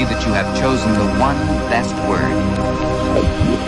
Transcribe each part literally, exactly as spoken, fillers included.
see that you have chosen the one best word.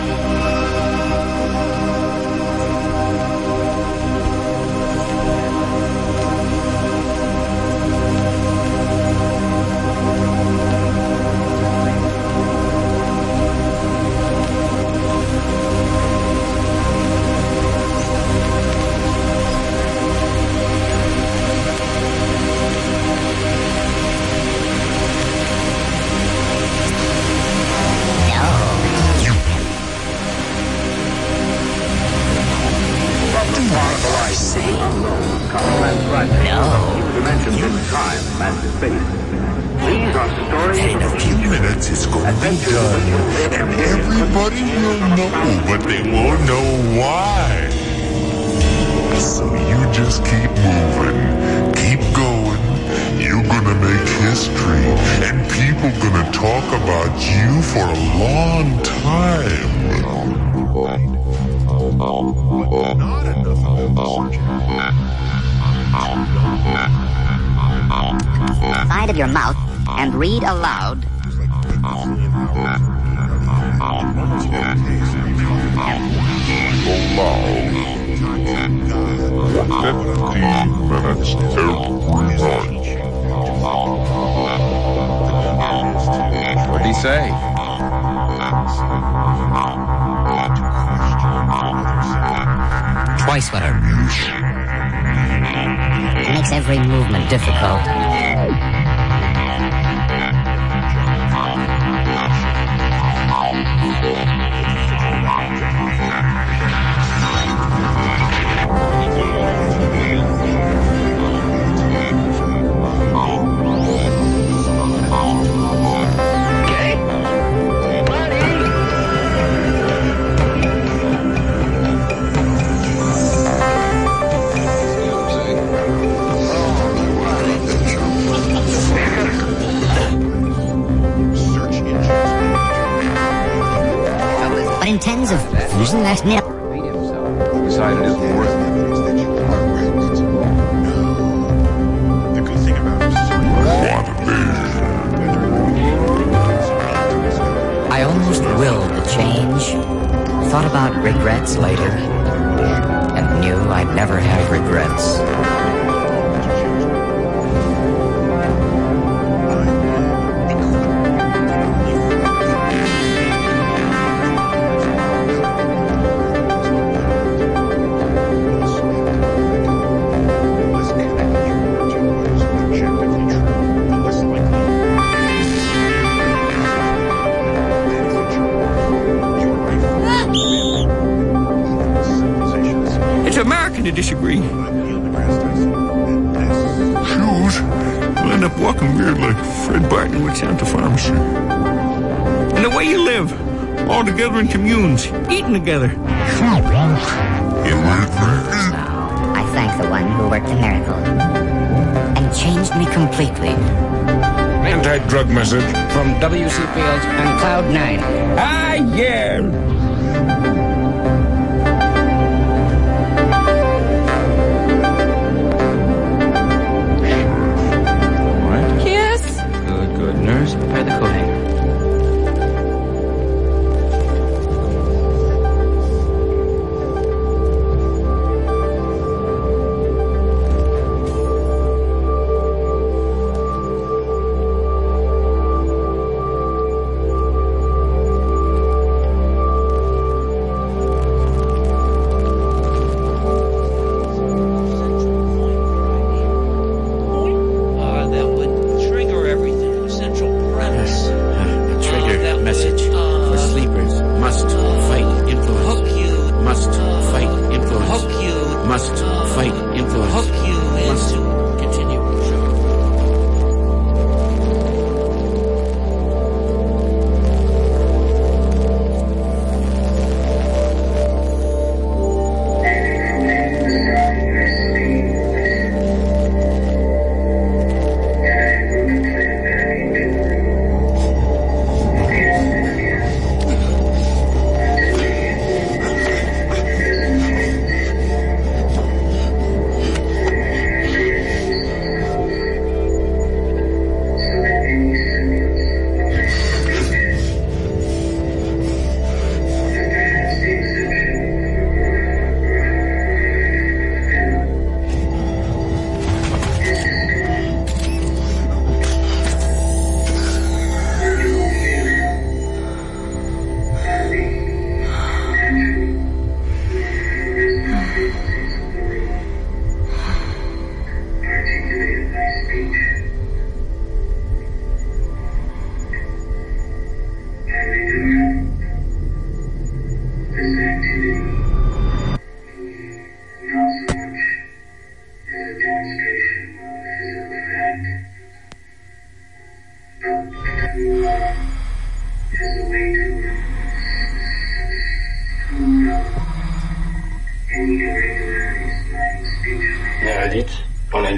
In a few minutes, it's going to be done, and everybody will know, but they won't know why. So you just keep moving, keep going. You're gonna make history, and people gonna talk about you for a long time. Side of your mouth and read aloud. Fifteen minutes every night. What'd he say? Twice what I It makes every movement difficult. But in terms of fusion, that's nil. Decided it isn't worth it. The good thing about it is I almost willed the change, thought about regrets later, and knew I'd never have regrets. To disagree. shoes. You'll end up walking weird like Fred Barton would sound to pharmacy. And the way you live, all together in communes, eating together. Now, I thank the one who worked a miracle and changed me completely. Anti-drug message From W C Fields and Cloud Nine. Ah, yeah. Good, good. Nurse, prepare the coat hanger.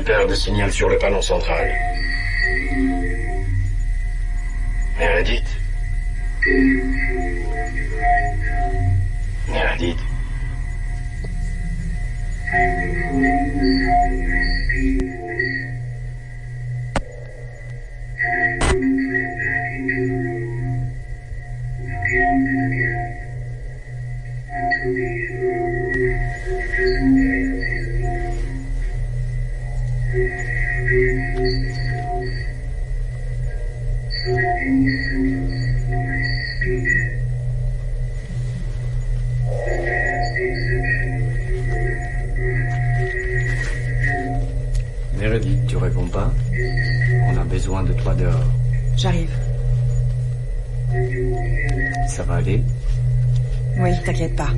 paire de signal sur le panneau central. Meredith. Meredith. Meredith, tu réponds pas? On a besoin de toi dehors. J'arrive. Ça va aller? Oui, t'inquiète pas.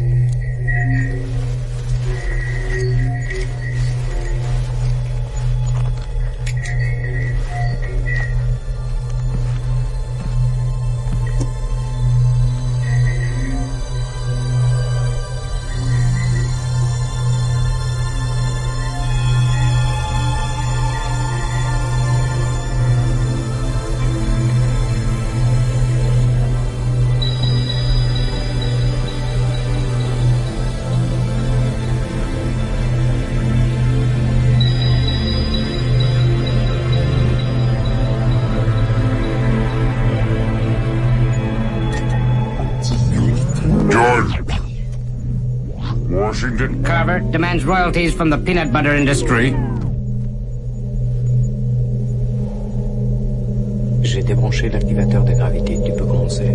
Washington. Carver demands royalties from the peanut butter industry. J'ai débranché l'activateur de gravité. Tu peux commencer.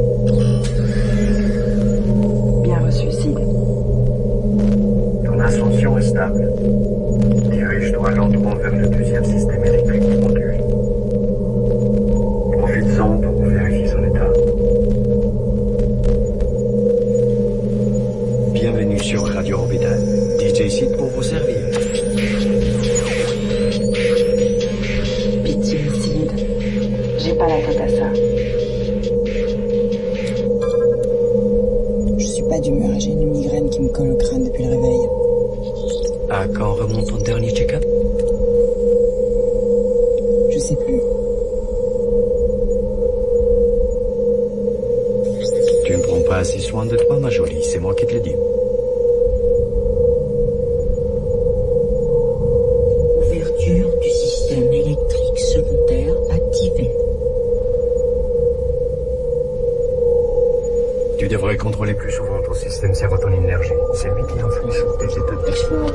Bien reçu, Sid. Ton ascension est stable. Dirige-toi lentement vers le deuxième système électrique du conduit. Profites-en pour vérifier son état. Bienvenue sur Radio Orbital. D J Sid pour vous servir. Pitié, Sid. J'ai pas la tête à ça. Je suis pas d'humeur, j'ai une migraine qui me colle au crâne depuis le réveil. À quand remonte ton dernier check-up? Je sais plus. Tu ne prends pas assez soin de toi, ma jolie, c'est moi qui te le dis. Ouverture du système électrique secondaire activé. Tu devrais contrôler plus souvent ton système sérotoninergie. C'est lui qui inflige tes états de discours.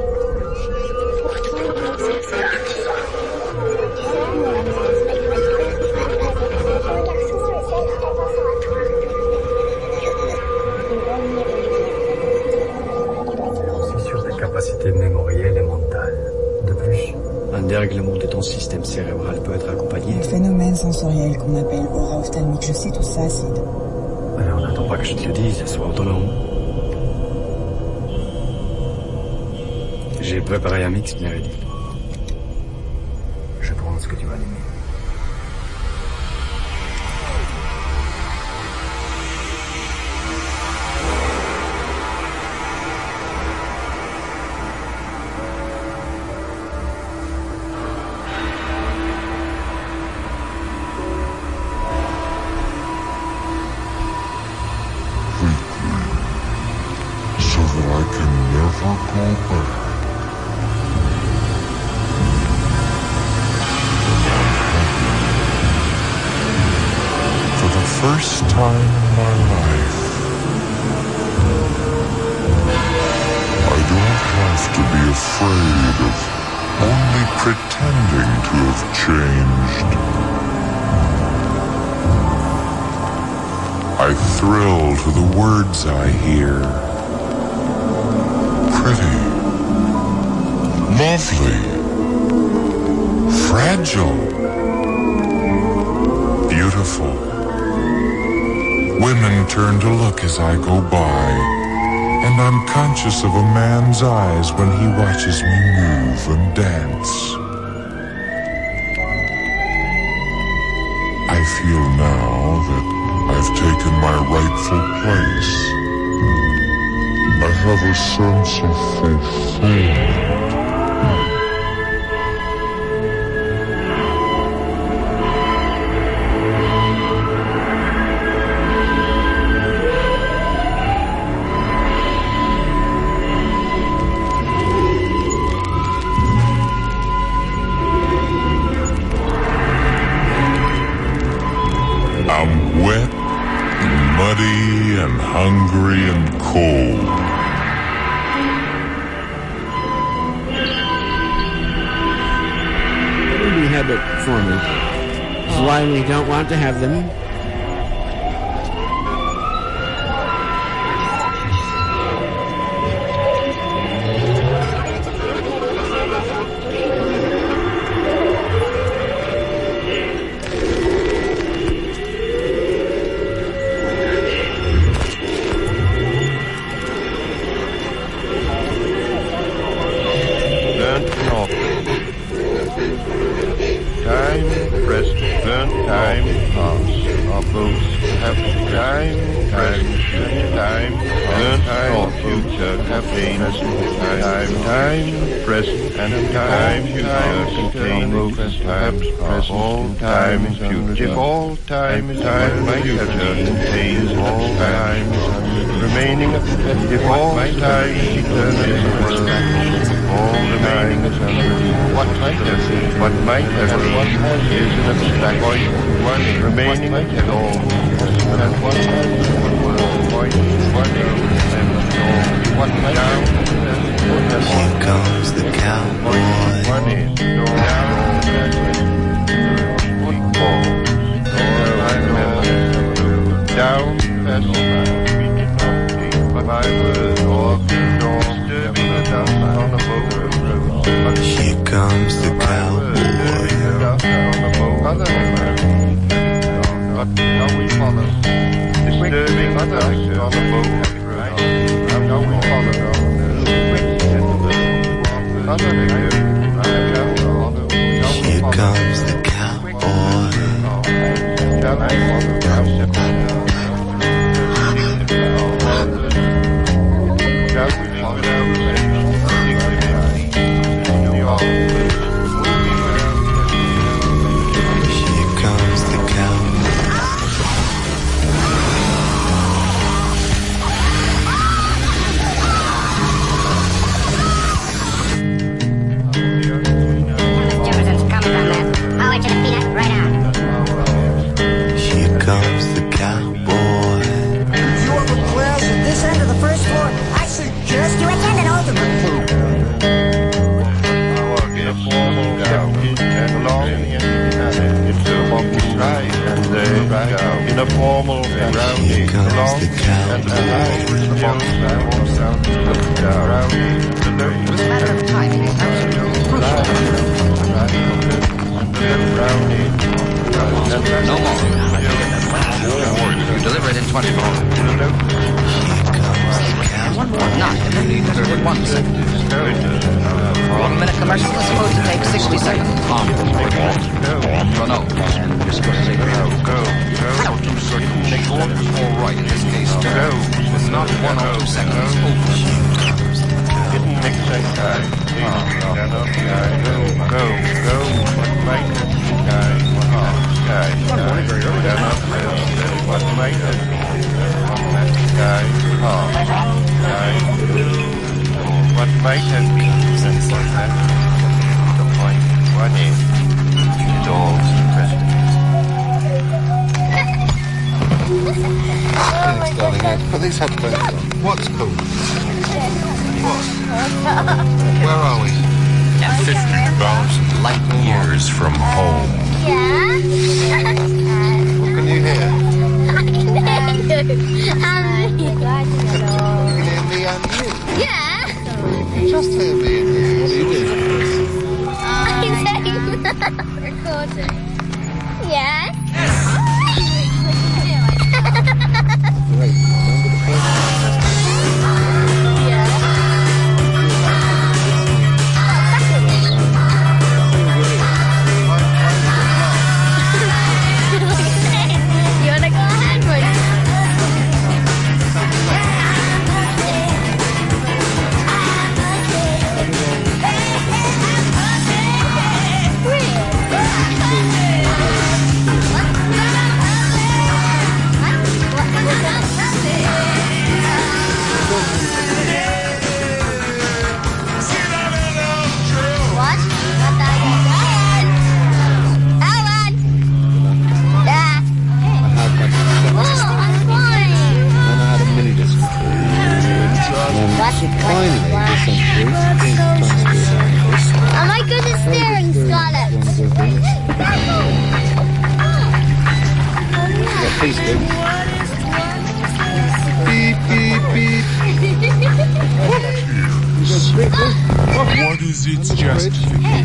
C'est sur tes capacités mémorielles et mentales. De plus, un dérèglement de ton système cérébral peut être accompagné. Le phénomène sensoriel qu'on appelle aura ophtalmique, je sais tout ça, Sid. Alors n'attends pas que je te le dise, sois autonome. J'ai préparé un mix, Meredith. Je pense que tu vas l'aimer. So that I can never go back. For the first time in my life, I don't have to be afraid of only pretending to have changed. I thrill to the words I hear. Pretty, lovely, fragile, beautiful. Women turn to look as I go by, and I'm conscious of a man's eyes when he watches me move and dance. I feel now that I've taken my rightful place. I have a sense of fulfillment. hungry and cold. Maybe have it for me. This is why we don't want to have them. If all time is time, my future contains all time, remaining, if all time is eternal, all remaining, what might have been, what might have been, is an abstract voice, one remaining at all, and one voice, one and what might down, here comes the cowboy, one is down, down, fast, speaking of my words, or disturbing the dust on the boat. Here comes the cowboy. Now we follow, disturbing the dust on the boat. Now we follow. Here comes the cowboy. In a formal rounding along and along the box and walk sound rounding the note. As a matter of timing, it's absolutely rounding. No more. You deliver it in twenty-four hours. And one more nine, and then you deliver it one second. One minute commercial is supposed to take sixty seconds. On Renault and discussing. Go, go, go. How to certain short or right in this case. Go. Not one or two seconds. Didn't make sense, guy. Go, go, go. Make it, guy. Guy. What make it? Guy. Guy. What might have been since that the point one is it all Thanks, darling. Yeah, put these headphones on. What's cool? What? Where are we? Fifty thousand light years from home. Yeah. What can you hear? I can hear you. I'm You can hear me and you? Yeah. Just hear me and you. What are you doing? I'm recording. Yes. Great. Remember the first You wanna go ahead, boys? What? Tastes good. Beep, beep, beep. What is its justification?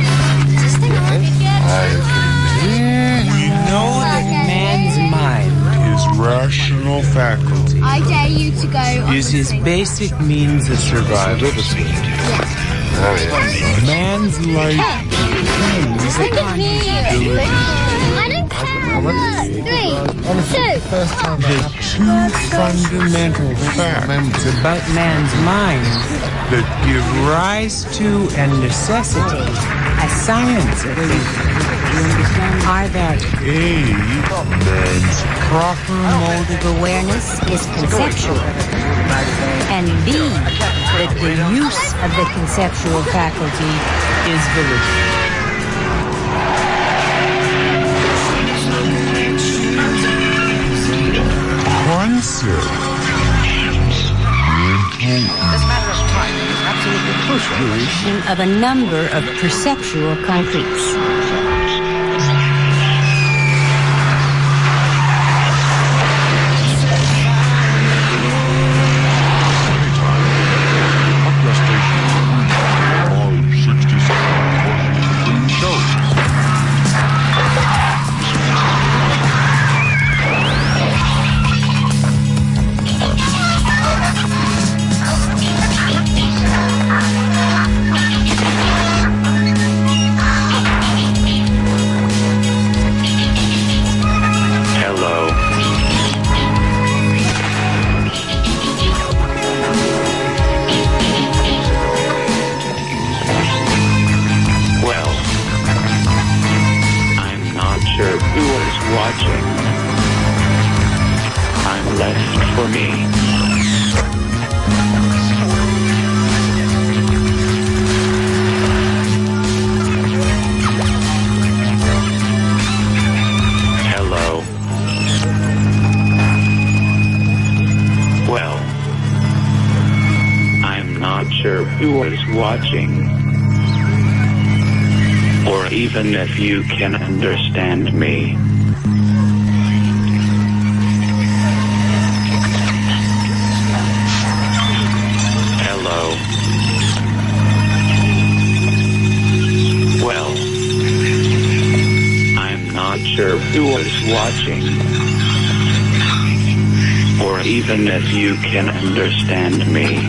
I We know that man's mind, his rational faculty, I dare you to go is his basic means of survival. Yes. Oh, yeah. Man's life depends upon his ability. I don't care. Three, two. The two fundamental facts about man's mind that give rise to and necessitate a science of are that A, man's proper mode of awareness is conceptual, and B, that the use of the conceptual faculty is volitional. Concept. This matter of time is absolutely crucial. Of a number of perceptual concretes. Watching, or even if you can understand me. Hello. Well, I'm not sure who is watching, or even if you can understand me.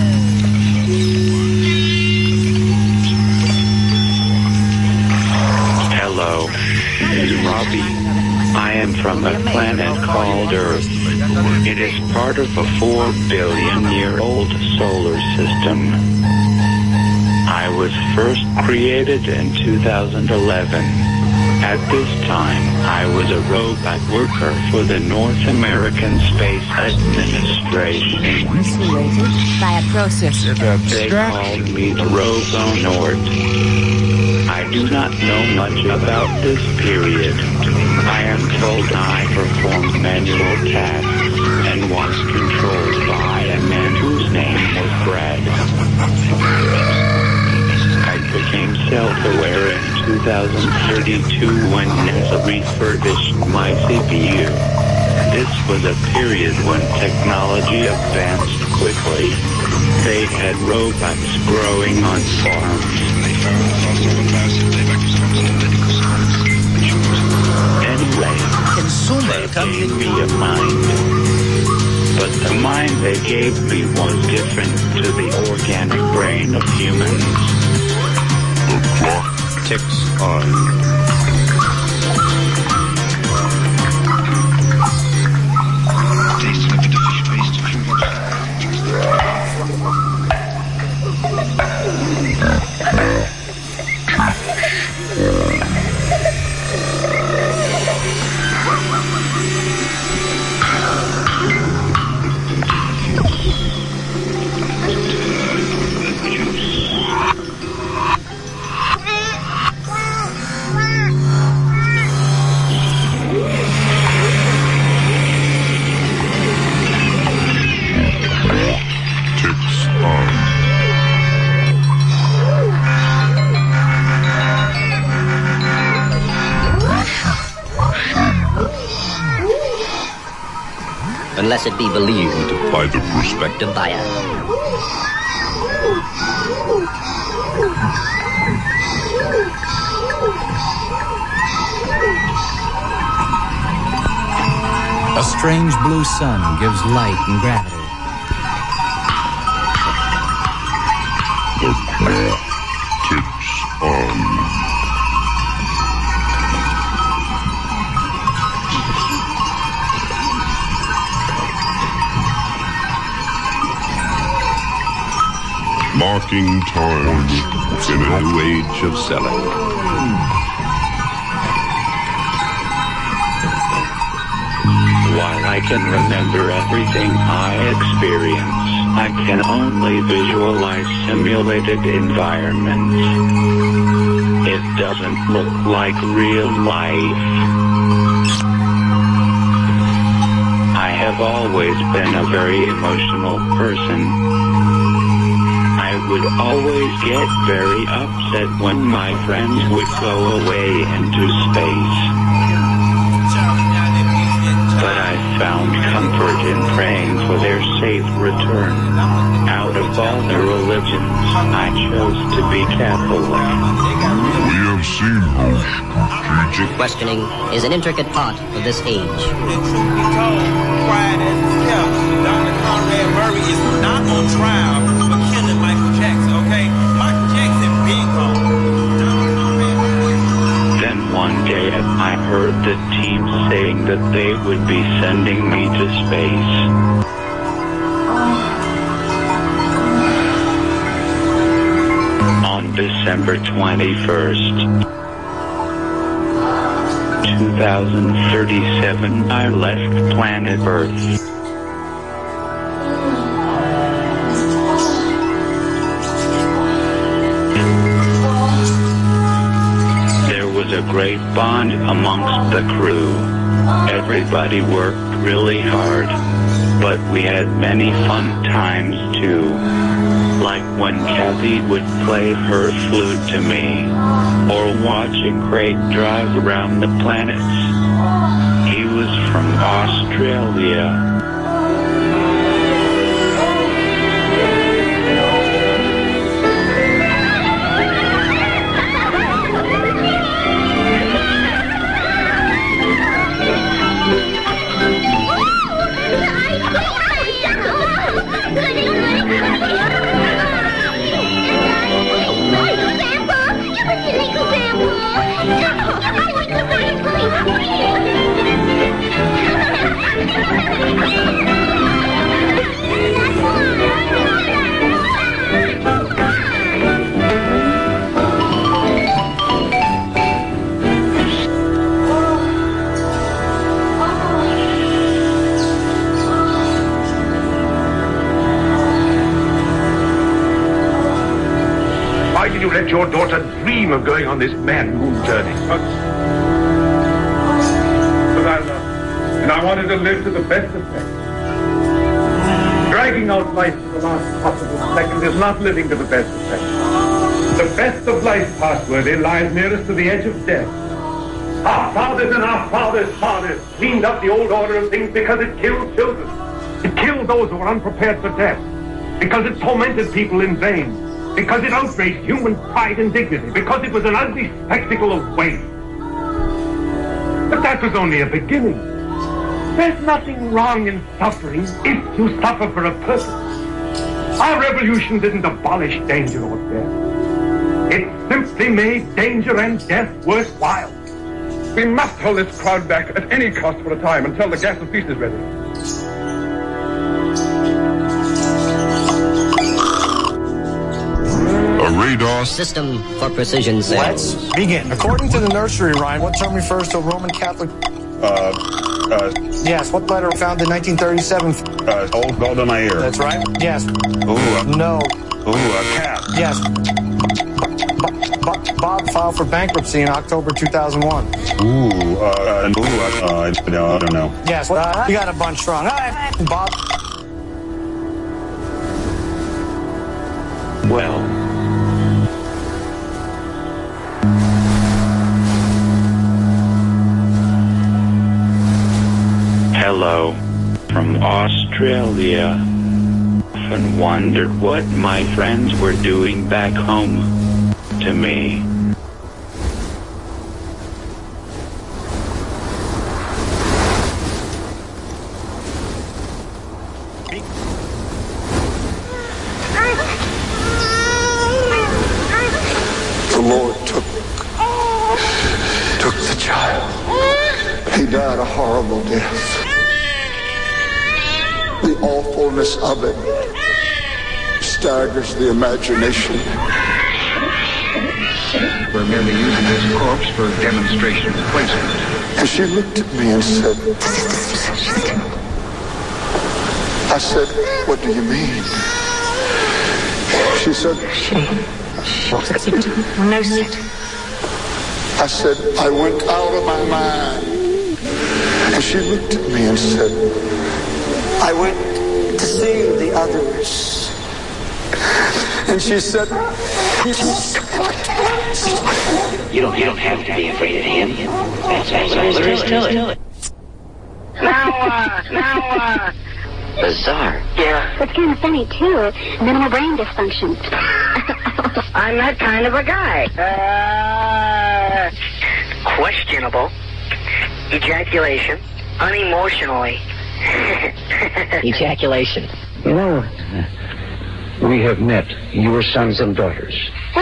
Hello, this is Robbie. I am from a planet called Earth. It is part of a four billion year old solar system. I was first created in two thousand eleven. At this time, I was a robot worker for the North American Space Administration. Insulated by a process of They called me the Robonaut. I do not know much about this period. I am told I performed manual tasks and was controlled by a man whose name was Brad. I became self-aware in two thousand thirty-two when NASA refurbished my C P U. This was a period when technology advanced quickly. They had robots growing on farms. Anyway, they gave me a mind. But the mind they gave me was different to the organic brain of humans. The clock ticks on. unless it be believed by the prospective buyer. A strange blue sun gives light and gravity. The clock ticks on. Marking time in a new age of selling. While I can remember everything I experience, I can only visualize simulated environments. It doesn't look like real life. I have always been a very emotional person. I would always get very upset when my friends would go away into space. But I found comfort in praying for their safe return. Out of all the religions, I chose to be Catholic. We have seen Hosh. Questioning is an intricate part of this age. Quiet as it's kept. Doctor Conrad Murray is not on trial for killing Michael Jackson, okay? Michael Jackson been gone. Then one day I heard the team saying that they would be sending me to space. On December twenty-first, two thousand thirty-seven, I left planet Earth. There was a great bond amongst the crew. Everybody worked really hard, but we had many fun times too. Like when Kathy would play her flute to me, or watching Craig drive around the planets. He was from Australia. Why did you let your daughter dream of going on this mad moon journey? But I loved her, and I wanted to live to the best effect. Dragging out life to the last possible second is not living to the best effect. The best of life's password lies nearest to the edge of death. Our fathers and our fathers' fathers cleaned up the old order of things because it killed children. It killed those who were unprepared for death. Because it tormented people in vain. Because it outraged human pride and dignity. Because it was an ugly spectacle of waste. But that was only a beginning. There's nothing wrong in suffering if you suffer for a purpose. Our revolution didn't abolish danger or death. It simply made danger and death worthwhile. We must hold this crowd back at any cost for a time until the gas of peace is ready. A radar system for precision sales. Let's begin. According to the nursery rhyme, what term refers to a Roman Catholic? Uh, uh. Yes. What letter found in nineteen thirty-seven? Uh, old gold in my ear. That's right. Yes. Ooh. Uh, no. Ooh, a cat. Yes. Bob, Bob filed for bankruptcy in October two thousand one. Ooh. Uh. Ooh. Uh, uh, I don't know. Yes. Well, you got a bunch wrong. All right, Bob. Well. Hello. from Australia. Often wondered what my friends were doing back home to me. The Lord took took the child. He died a horrible death. The awfulness of it staggers the imagination. We're merely using this corpse for demonstration placement. And she looked at me and said, I said, what do you mean? She said, No, sir. I said, I went out of my mind. And she looked at me and said, I went to see the others. And she said, You don't, you don't have to be afraid of him. That's all there is to it. Now, uh, now, uh... Bizarre. Yeah. It's kind of funny, too. Minimal brain dysfunction. I'm that kind of a guy. Uh... Questionable. Ejaculation. Unemotionally. Ejaculation. You know, we have met your sons and daughters.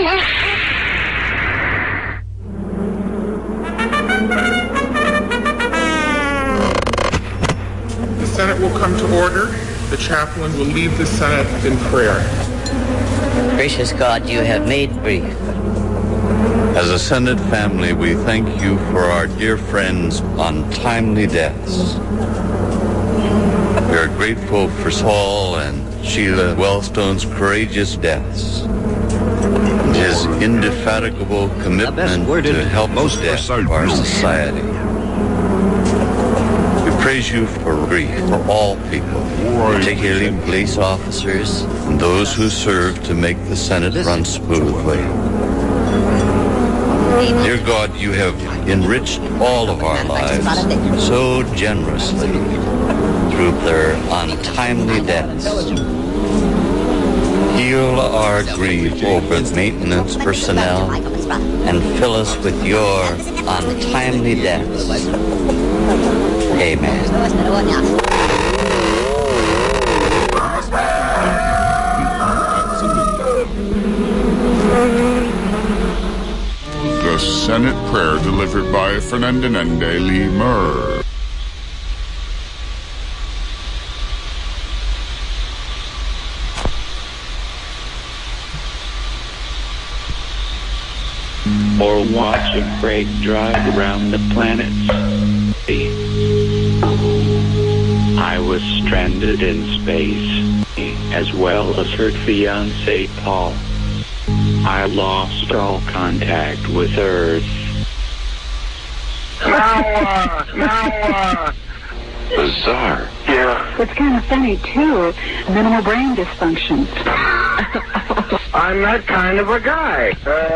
The Senate will come to order. The chaplain will lead the Senate in prayer. Gracious God, you have made brief. As a Senate family, we thank you for our dear friends' untimely deaths. We are grateful for Saul and Sheila Wellstone's courageous deaths, and his indefatigable commitment to help most deaf of our society. We praise you for grief for all people, particularly police officers and those who serve to make the Senate run smoothly. Dear God, you have enriched all of our lives so generously through their untimely deaths. Heal our grief over maintenance personnel and fill us with your untimely deaths. Amen. The Senate prayer delivered by Fernandinende Lemur. Or watch a freight drive around the planet. I was stranded in space, as well as her fiancé Paul. I lost all contact with Earth. Now, uh, now, uh... Bizarre. Yeah. It's kind of funny, too. Minimal brain dysfunction. I'm that kind of a guy.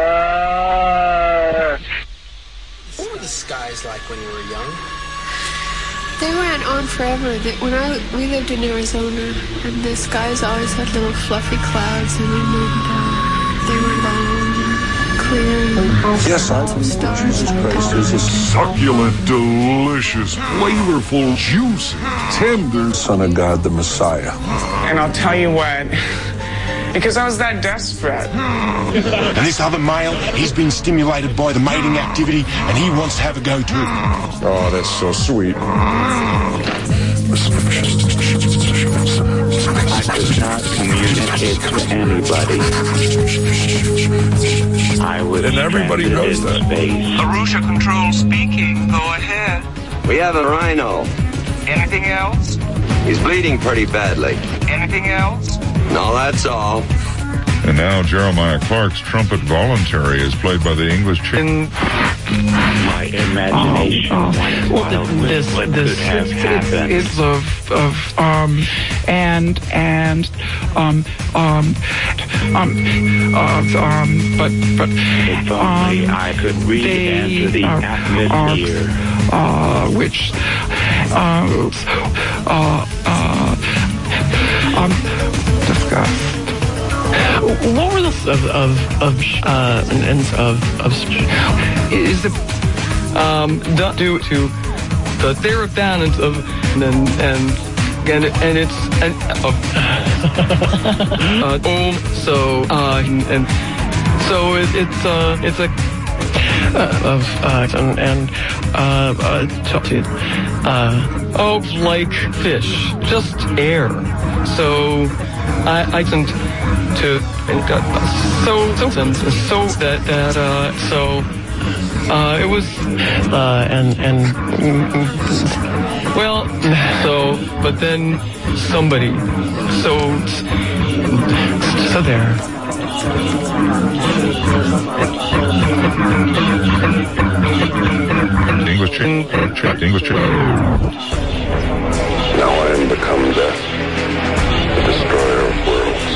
Uh... What were the skies like when you were young? They went on forever. They, when I we lived in Arizona, and the skies always had little fluffy clouds in them, and uh, they were long and clear. And yes, I stars. Jesus Christ is a succulent, delicious, flavorful, juicy, tender Son of God, the Messiah. And I'll tell you what, because I was that desperate. And this other male, he's been stimulated by the mating activity, and he wants to have a go too. Oh, that's so sweet. I could not communicate to anybody. I was and everybody knows that. Space. Arusha Control speaking. Go ahead. We have a rhino. Anything else? He's bleeding pretty badly. Anything else? No, that's all. And now Jeremiah Clark's trumpet voluntary is played by the English chick. My imagination. Oh, oh. What the this what this could have happened. is of of um and and um um um uh, um but but if only um, I could read they into the are, atmosphere. Are, uh, which uh uh uh um discuss. What were the of of of uh and of of is it um due to the therophan and of and and and, and it's and uh, uh um, so uh and so it, it's uh it's a uh, of uh and, and uh uh, t- uh oh like fish, just air. So I I can to and uh, so so so that that uh so uh it was uh and and well so but then somebody so so there. English train, English train. Now I am become death, the destroyer of worlds.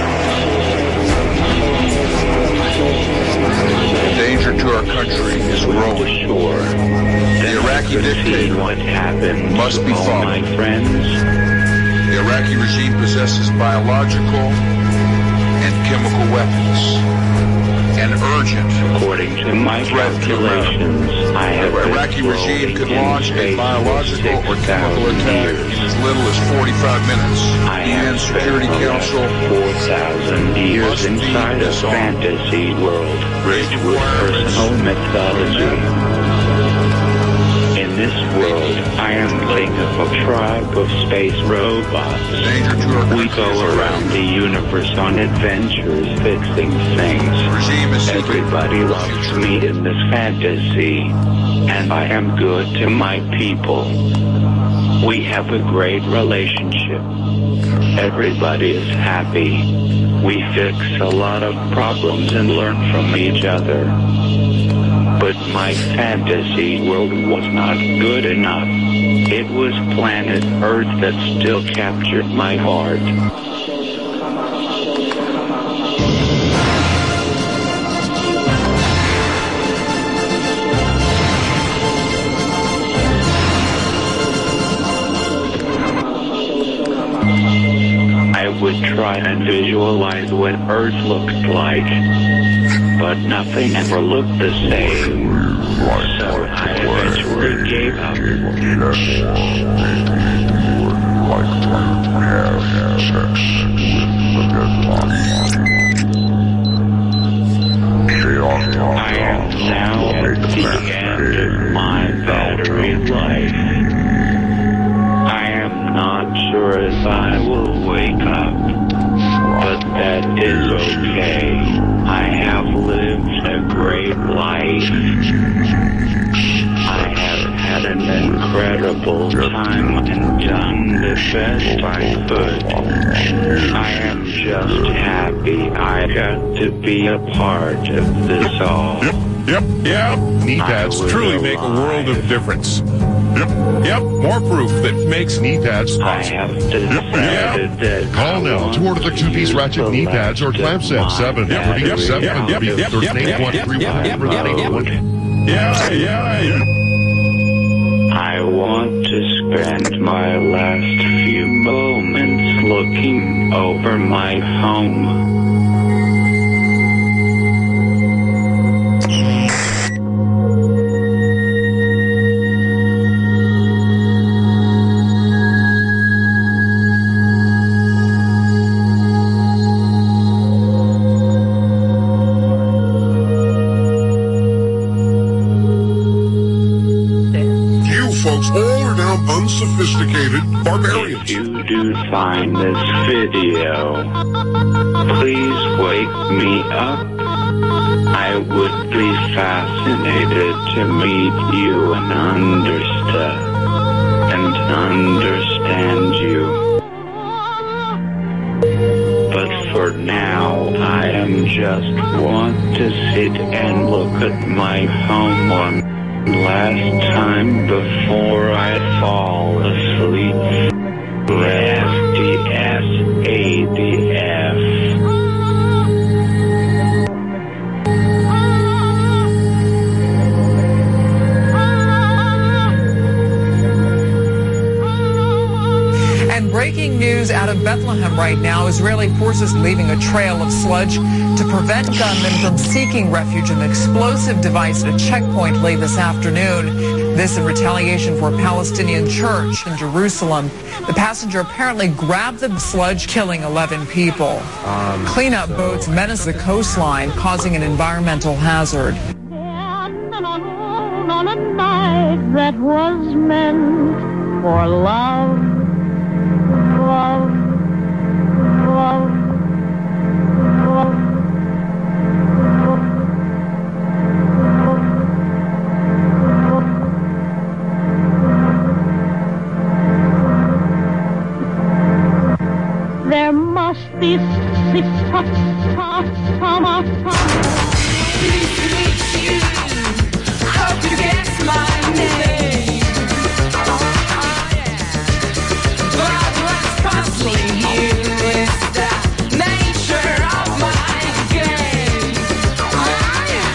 The danger to our country is growing. Sure. The Iraqi dictator what happened must be all followed. My friends. The Iraqi regime possesses biological and chemical weapons. An urgent, according to my calculations, I have the Iraqi regime could launch a biological or chemical attack in as little as forty-five minutes. I the U N Security Council four thousand years inside a fantasy world rich with personal mythology. In this world, I am king of a tribe of space robots. We go around the universe on adventures, fixing things. Everybody loves me in this fantasy, and I am good to my people. We have a great relationship. Everybody is happy. We fix a lot of problems and learn from each other. But my fantasy world was not good enough. It was planet Earth that still captured my heart. I would try and visualize what Earth looked like, but nothing ever looked the same. So I eventually gave up. I am now at the end of my battery life. I am not sure if I will wake up, but that is okay. I have lived a great life. I have had an incredible time and done the best I could. I am just happy I got to be a part of this all. Yep, yep, yep. Knee pads truly make a world of difference. Yep, yep. More proof that makes knee pads possible. I have decided yep. that Call now to order the two-piece ratchet knee pads or clamp set seven. Yep, yep, seven. Yep, yep, yep, yep, one three one. Yeah, yeah, yeah. I want to spend my last few moments looking over my home. Unsophisticated barbarians. If you do find this video, please wake me up. I would be fascinated to meet you and understand and understand you. But for now, I am just want to sit and look at my home on Last time before I fall asleep, S D S A D F. And breaking news out of Bethlehem right now, Israeli forces leaving a trail of sludge to prevent gunmen from seeking refuge in an explosive device at a checkpoint late this afternoon. This in retaliation for a Palestinian church in Jerusalem. The passenger apparently grabbed the sludge, killing eleven people. Um, Cleanup so. boats menace the coastline, causing an environmental hazard. On a night that was meant for love, love, love, love. There must be six Hope you guess my name. Oh, yeah. But what's puzzling you is the nature of my game. Oh, yeah.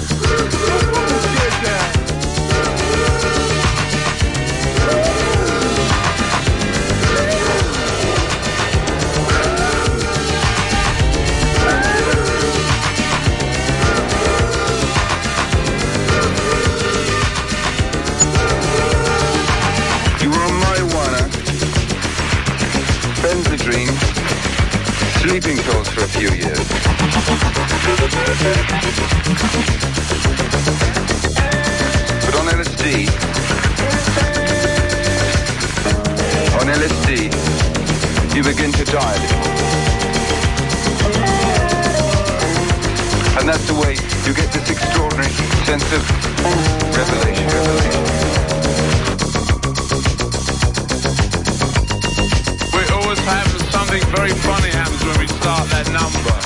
Dream, sleeping pills for a few years. But on L S D, on L S D, you begin to die. And that's the way you get this extraordinary sense of revelation, revelation. Happens, something very funny happens when we start that number.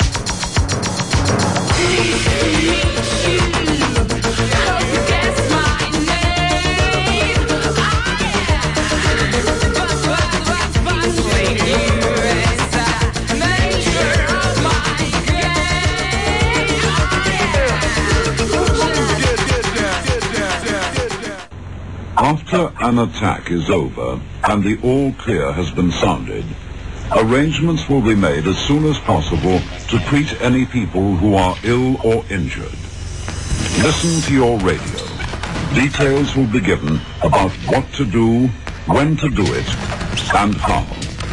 After an attack is over and the all clear has been sounded, arrangements will be made as soon as possible to treat any people who are ill or injured. Listen to your radio. Details will be given about what to do, when to do it, and how.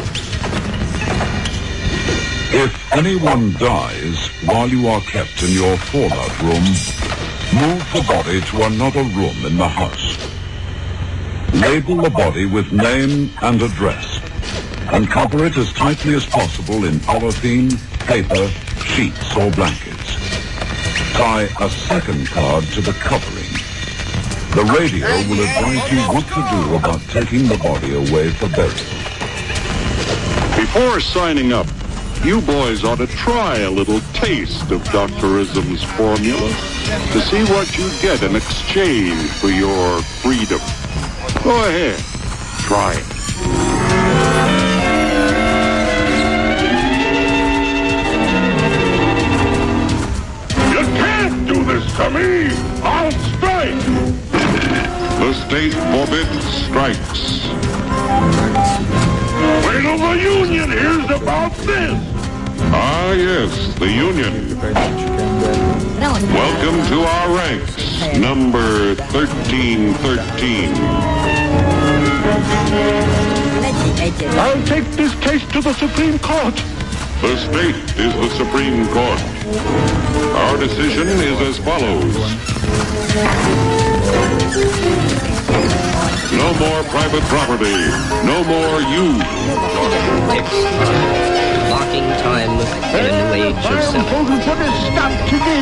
If anyone dies while you are kept in your fallout room, move the body to another room in the house. Label the body with name and address, and cover it as tightly as possible in polythene, paper, sheets, or blankets. Tie a second card to the covering. The radio will advise you what to do about taking the body away for burial. Before signing up, you boys ought to try a little taste of Doctor Ism's formula to see what you get in exchange for your freedom. Go ahead, try it. You can't do this to me! I'll strike! The state forbids strikes. Wait till the Union hears about this! Ah, yes, the Union. Welcome to our ranks, number thirteen thirteen. I'll take this case to the Supreme Court. The state is the Supreme Court. Our decision is as follows. No more private property. No more use. Marking time in a new age of self. Put a stop to this.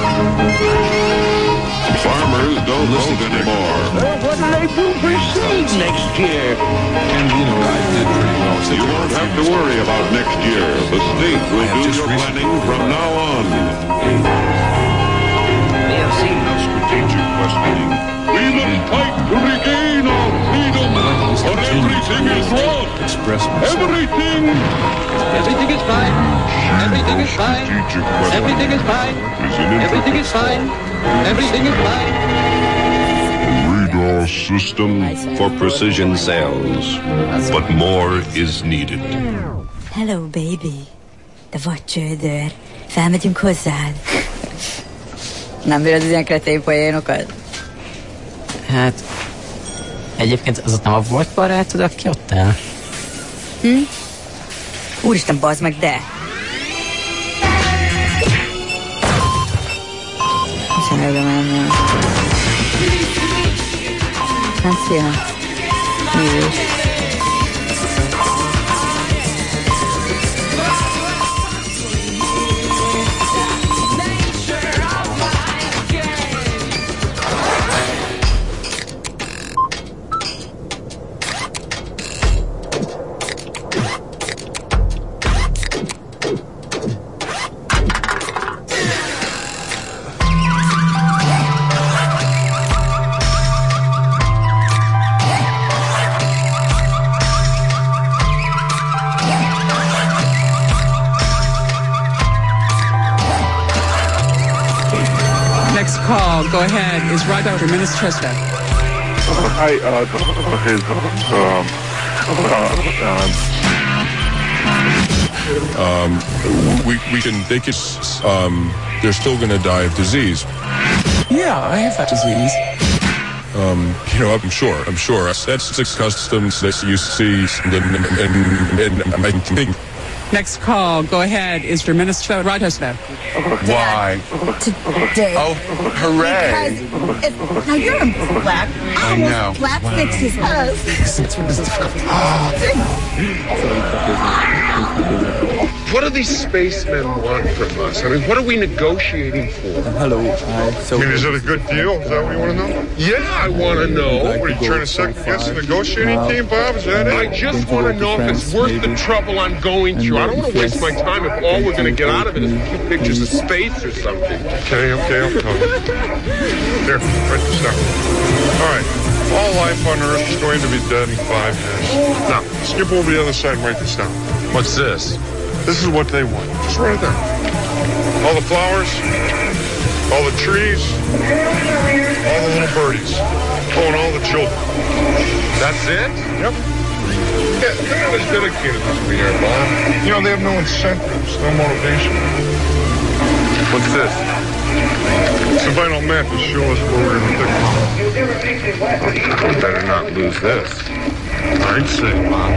Farmers don't vote anymore. What do they do for seeds next year? And you know, I did pretty well. You won't have to worry about next year. The state will do your planning from now on. We have seen no strategic trusting. We must fight to regain our freedom, or everything is wrong. Everything. Everything is fine. Everything is fine. Everything is fine. Everything is fine. Everything is fine. Radar system for precision sales, but more is needed. Hello, baby. De vagy csődör. Felmegyünk hozzád. Nem bírod az ilyen kretén poénokat? Hát... Egyébként az ott nem a volt barátod, aki ott áll? Hm? Úristen, bazd meg, de! Muszáj oda mennem. Hát, szia. Mi is? Go ahead. Is right Doctor Ministresta. Hi, uh, his, um, uh, um, um, we, we can, they can, um, they're still going to die of disease. Yeah, I have that disease. Um, you know, I'm sure, I'm sure. That's six customs that you see, and, and, and, and I think. Next call, go ahead, is for Minister Radhasna. Why? Today. Oh, hooray. Because if, now you're a black. I know. Black fixes us. What do these spacemen want from us? I mean, what are we negotiating for? Hello. Hi. So I mean, is it a good deal? Is that what you want to know? Yeah, I want to know. Like what are you trying to second guess the negotiating uh, team, Bob? Is that it? I just want to know if it's worth maybe. the trouble I'm going through. I don't want to waste my time if all we're going to get out of it is a few pictures of space or something. Okay, okay, I'll tell you. Here, write this down. All right. All life on Earth is going to be dead in five years. Now, skip over the other side and write this down. What's this? This is what they want. Just write it down. All the flowers, all the trees, all the little birdies. Oh, and all the children. That's it? Yep. Yeah, they're not as dedicated as we are, Bob. You know, they have no incentives, no motivation. What's this? It's a vital map to show us where we're going to pick. We better not lose this. All right, say, Bob.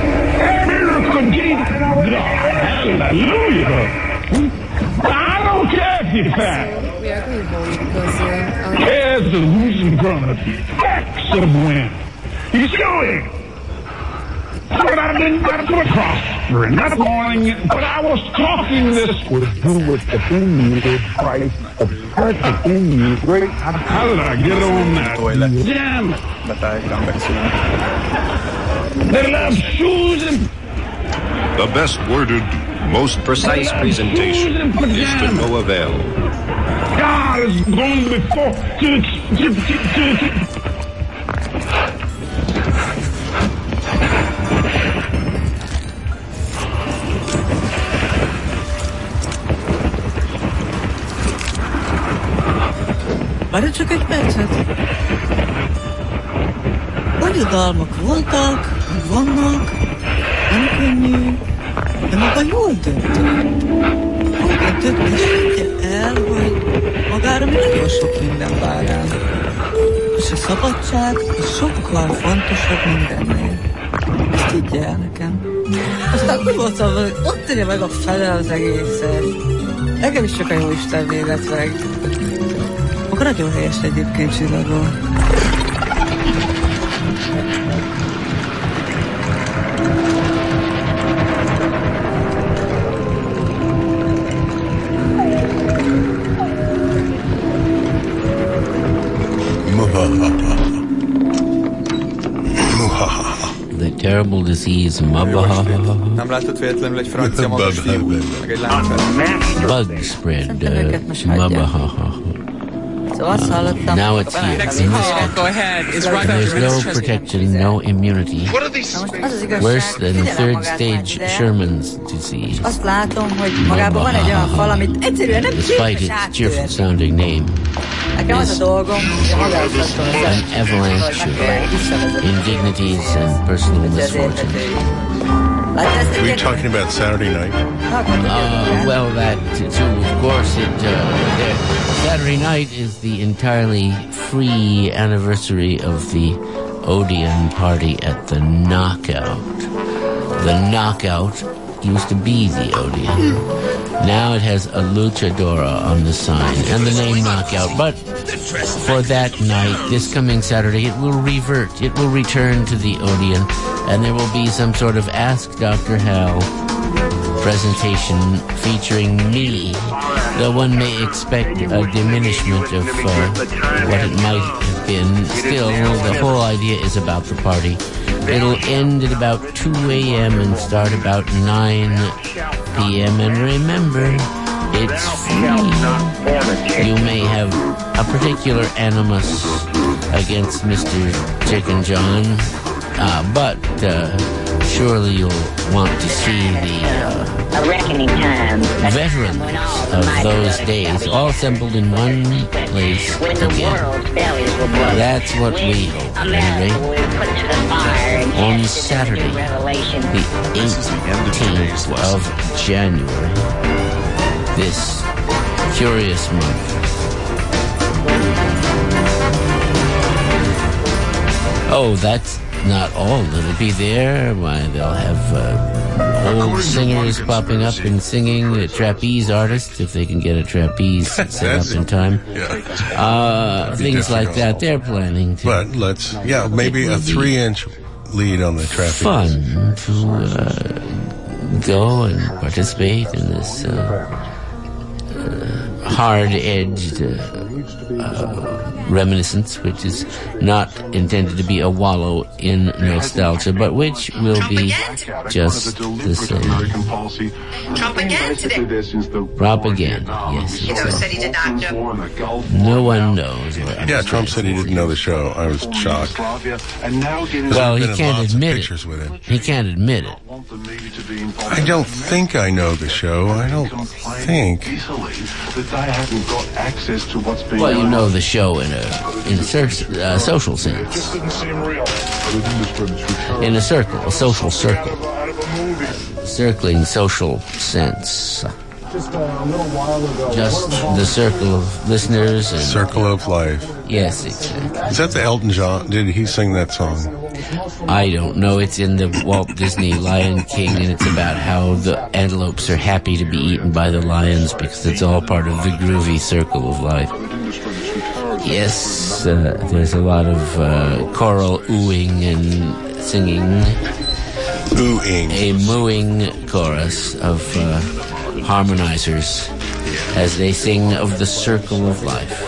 Hallelujah. I don't care if you're fat. We are going home because uh, our... Cares of losing grown-up. Facts of win. You show it. But I didn't got to put across for it. Not morning, but I was talking this would do with the thing you did price of perfect thing you great. How did I get on that? Damn. They love shoes and... The best worded, most precise presentation is to no avail. God is going before... Várj csak egy percet. Aggodalmak voltak, vannak, nem könnyű, de maga jól döntött. Jól döntött, és higgye el, hogy magára mi nagyon sok minden vár rám. És a szabadság az sokkal fontosabb mindennél. Ezt higgye el nekem. Aztán úgy voltam, hogy ott írja meg a fele az egészet. Engem is csak a Jóisten védett meg. Akkor nagyon helyes egyébként csillagol. The terrible disease Mabaha. Nem látott véletlenül egy francia magas fiú, meg egy lányt. Bug spread Mabaha. Szóval azt hallottam, now akkor it's here. bementem Next én call, is. go ahead. Is And right there's after no Chesky. protection, no immunity. What are these? Na most az az igazság, Worse than figyelem third magát már stage ide, Sherman's disease. és azt látom, hogy magában van egy olyan fal, amit egyszerűen nem Despite képes its cheerful áttörni. sounding name, Nekem az a dolgom, hogy magához tartom an avalanche of indignities and personal misfortunes. Are you talking about Saturday night? Uh, well, that too, of course. It uh, there, Saturday night is the entirely free anniversary of the Odeon party at the Knockout. The Knockout used to be the Odeon. Now it has a luchadora on the sign and the name Knockout. But for that night, this coming Saturday, it will revert. It will return to the Odeon, and there will be some sort of Ask Doctor Hal presentation featuring me. Though one may expect a diminishment of uh, what it might have been, still, the whole idea is about the party. It'll end at about two a.m. and start about nine p.m. And remember, it's free. You may have a particular animus against Mister Chicken John, uh, but uh, surely you'll want to see the uh, A reckoning time. veterans of those days all assembled in one place When the again. world's bellies will blow. That's what we hope, at any America rate. will put to the fire and On cast it Saturday, into revelation. the eighteenth of January, this curious month. Oh, that's not all that'll be there. Why, they'll have uh, old singers popping up and singing, uh, trapeze artists, if they can get a trapeze set up in time. Uh, things like that. They're planning to. But let's, yeah, maybe a three-inch lead on the traffic. Fun to uh, go and participate in this uh, uh, hard-edged uh, uh, reminiscence, which is not intended to be a wallow in nostalgia, but which will be just the same. Trump again today. Propaganda, yes. You know, said he did not know. No one knows. Yeah, Trump said he didn't know the show. I was shocked. Well, he can't admit it. With him. He can't admit it. I don't think I know the show. I don't think. Well, you know the show in a in a cer- uh, social sense. In a circle, a social circle. Circling social sense. Just the circle of listeners and Circle of Life. Yes, exactly. Is that the Elton John? Did he sing that song? I don't know. It's in the Walt Disney Lion King, and it's about how the antelopes are happy to be eaten by the lions because it's all part of the groovy circle of life. Yes, uh, there's a lot of uh, choral oohing and singing. Oohing. A mooing chorus of uh, harmonizers as they sing of the circle of life.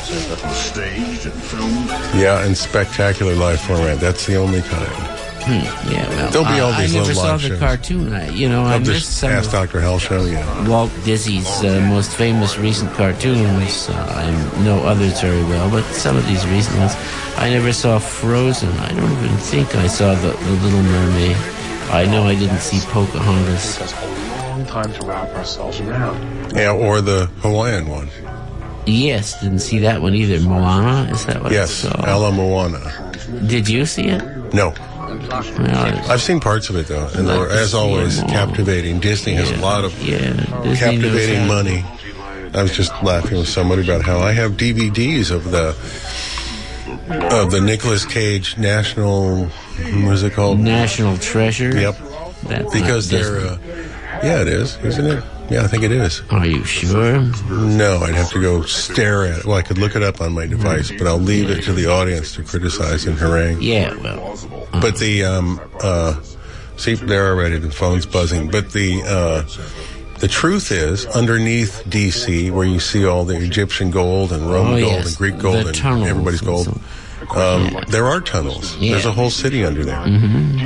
Yeah, and spectacular live format. That's the only kind. Hmm, yeah, well, There'll be all I, these I never little saw live the shows. cartoon. I, you know, I Of missed this some Ask of Doctor Hell show, yeah. Walt Disney's uh, most famous recent cartoons. Uh, I know others very well, but some of these recent ones, I never saw Frozen. I don't even think I saw the, the Little Mermaid. I know I didn't see Pocahontas. Long time to wrap ourselves around. Yeah, or the Hawaiian one. Yes, didn't see that one either. Moana, is that what Yes, it's called? Ala Moana. Did you see it? No. Well, I've seen parts of it, though, and they were, as always, captivating. Disney has a lot of yeah, Disney captivating knows money. I was just laughing with somebody about how I have D V Ds of the of the Nicolas Cage National, what is it called? National Treasure? Yep. That's because not they're, uh, yeah, it is, isn't it? Yeah, I think it is. Are you sure? No, I'd have to go stare at it. Well, I could look it up on my device, but I'll leave it to the audience to criticize and harangue. Yeah, well. Uh, But the, um, uh, see, they're already, the phone's buzzing. But the, uh, the truth is, underneath D C, where you see all the Egyptian gold and Roman Oh, gold yes, and Greek gold the and tunnels everybody's and gold, so- um, Yeah. there are tunnels. Yeah. There's a whole city under there. Mm-hmm.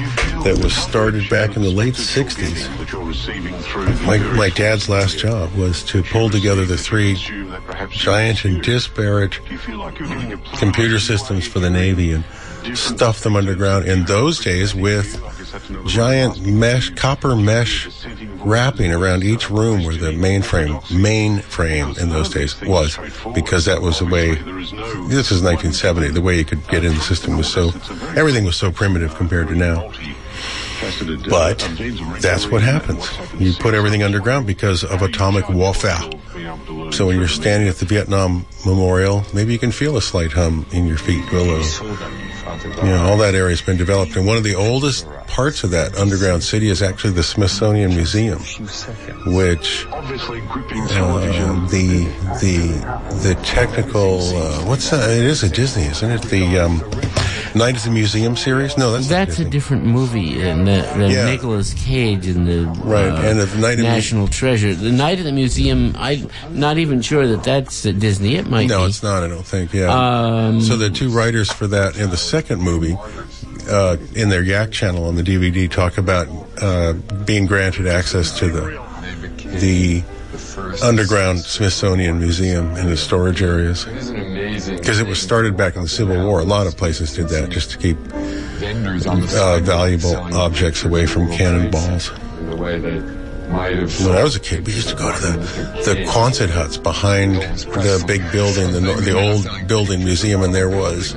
that was started back in the late sixties. My, my dad's last job was to pull together the three giant and disparate computer systems for the Navy and stuff them underground in those days with giant mesh, copper mesh wrapping around each room where the mainframe, mainframe in those days was, because that was the way, this is nineteen seventy, the way you could get in the system was so, everything was so primitive compared to now. But that's what happens. You put everything underground because of atomic warfare. So when you're standing at the Vietnam Memorial, maybe you can feel a slight hum in your feet. Well, you know, all that area's been developed. And one of the oldest parts of that underground city is actually the Smithsonian Museum, which uh, the the the technical uh, what's that? It is a Disney, isn't it? The um, Night at the Museum series? No, that's that's a different movie. And the, the Yeah. Nicolas Cage and the Right, uh, and the Night at National Treasure. The Night at the Museum. I'm not even sure that that's uh, Disney. It might No, be. it's not, I don't think, yeah. Um, so the two writers for that in the second movie, uh, in their Yak channel on the D V D, talk about uh, being granted access to the the underground Smithsonian Museum in the storage areas. Because it was started back in the Civil War. A lot of places did that just to keep uh, valuable objects away from cannonballs. When I was a kid, we used to go to the, the Quonset huts behind the big building, the, the old building museum, and there was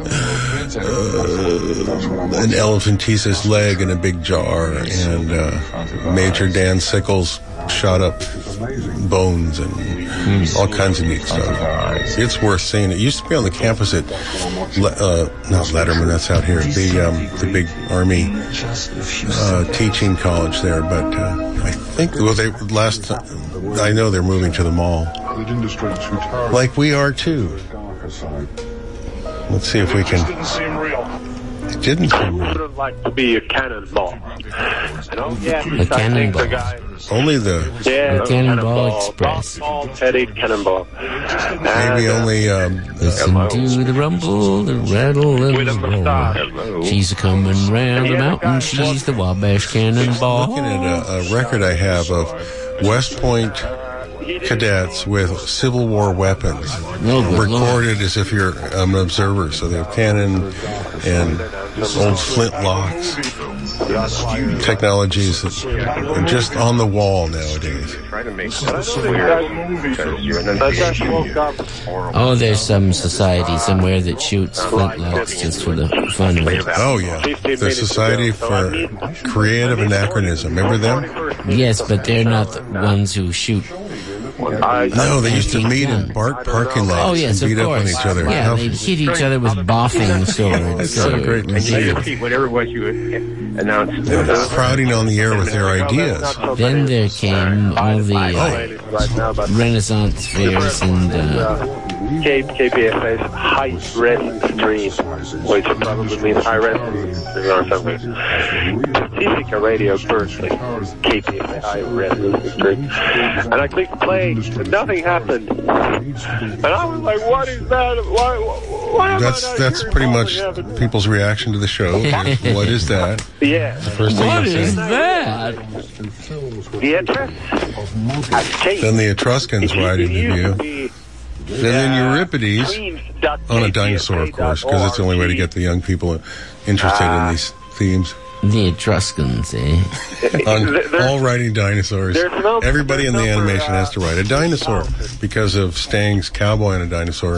uh, an elephantiasis leg in a big jar, and uh, Major Dan Sickles shot up bones and all kinds of neat stuff. It's worth seeing. It used to be on the campus at, uh, not Letterman, that's out here, the um, the big Army uh, teaching college there, but uh, I think, well, they last, I know they're moving to the mall. Like we are too. Let's see if we can. It didn't seem real. Would have liked to be a cannonball. And oh, yeah, A cannonball. The guy, Only the, yeah, the Cannonball Express. Small-headed cannonball. maybe And, uh, only, um, Listen to the rumble, the rattle, and the roll. She's a coming round the mountain. She's the Wabash Cannonball. looking at a, a record I have of West Point cadets with Civil War weapons, No, good recorded as if you're um, an observer. So they have cannon and old flintlocks, technologies that are just on the wall nowadays. Oh, there's some society somewhere that shoots flintlocks just for the fun of it. Oh yeah, the Society for Creative Anachronism. Remember them? Yes, but they're not the ones who shoot. No, they used to meet in BART parking lots Oh, yes, and of beat up on course. each other. Yeah, How- they hit each other with boffing swords. That's so great. repeat whatever it was you announced. crowding on the air with their ideas. Then there came all the uh, Renaissance fairs and uh, K P F A's high res stream, which probably means high res or something. Pacifica Radio Berkeley, K P F A high res stream. And I clicked play, and nothing happened. And I was like, what is that? Why, why am That's I not that's hearing pretty what much happened? people's reaction to the show. What is that? Yeah. The first thing what you is say. that? The address has changed. Then the Etruscans ride into view. Be, And then Euripides on a dinosaur, of course, because it's the only way to get the young people interested in these themes. The Etruscans, eh? On all riding dinosaurs. there's no- Everybody in the there's no, animation uh, has to ride a dinosaur because of Stang's Cowboy on a Dinosaur.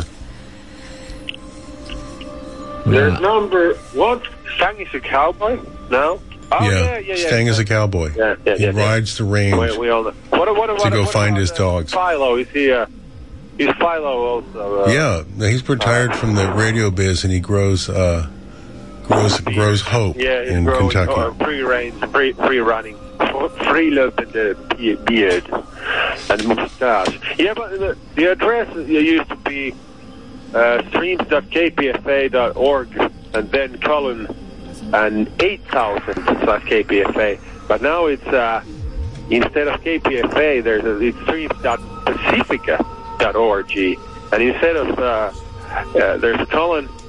There's Yeah. number what? Stang is a cowboy? No. Oh, yeah. yeah, yeah, yeah. Stang is a cowboy. Yeah, yeah, he yeah, yeah. rides the range. We, we all know. What, what, what, To go what find about, his uh, dogs. Philo, is he? Uh, is Philo also? Uh, Yeah, he's retired from the radio biz, and he grows uh, grows grows hope Yeah, he's in growing, Kentucky. uh, free range, free, free running, free loaded uh, be- beard and mustache. Yeah, but the, the address used to be uh, streams dot k p f a dot org and then colon and eight thousand slash K P F A. But now it's uh, instead of K P F A, there's a, it's streams dot pacifica dot org, and instead of uh, uh, there's a colon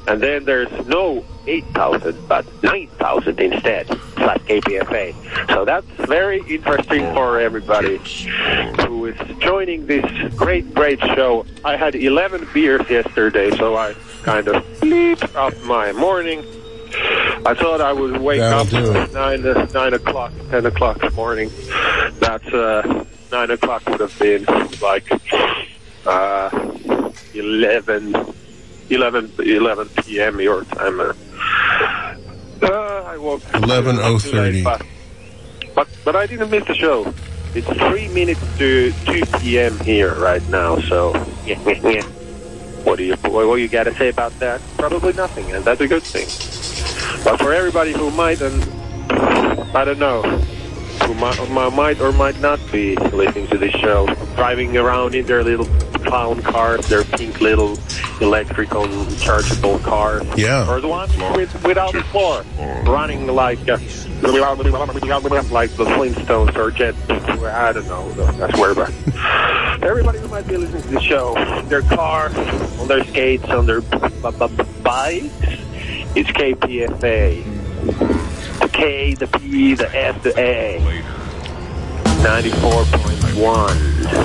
And then there's no eight thousand, but nine thousand instead, slash K P F A. So that's very interesting for everybody who is joining this great, great show. I had eleven beers yesterday, so I kind of bleeped up my morning. I thought I would wake That'll up at nine, uh, nine o'clock, ten o'clock in the morning. That's, uh, nine o'clock would have been like, uh, eleven, eleven, eleven p.m. your time. Uh, uh, I woke up eleven oh thirty. But, but, but I didn't miss the show. It's three minutes to two p.m. here right now, so, yeah, yeah, yeah. What do you, what do you got to say about that? Probably nothing, and that's a good thing. But for everybody who might, and I don't know, who might, might or might not be listening to this show, driving around in their little clown cars, their pink little electrical chargeable cars, yeah, or the ones with, without the floor, running like uh, like the Flintstones or Jet. I don't know. I swear, but everybody who might be listening to the show, their car, on their skates, on their bikes. It's K P F A. The K, the P, the F, the A. ninety-four point one.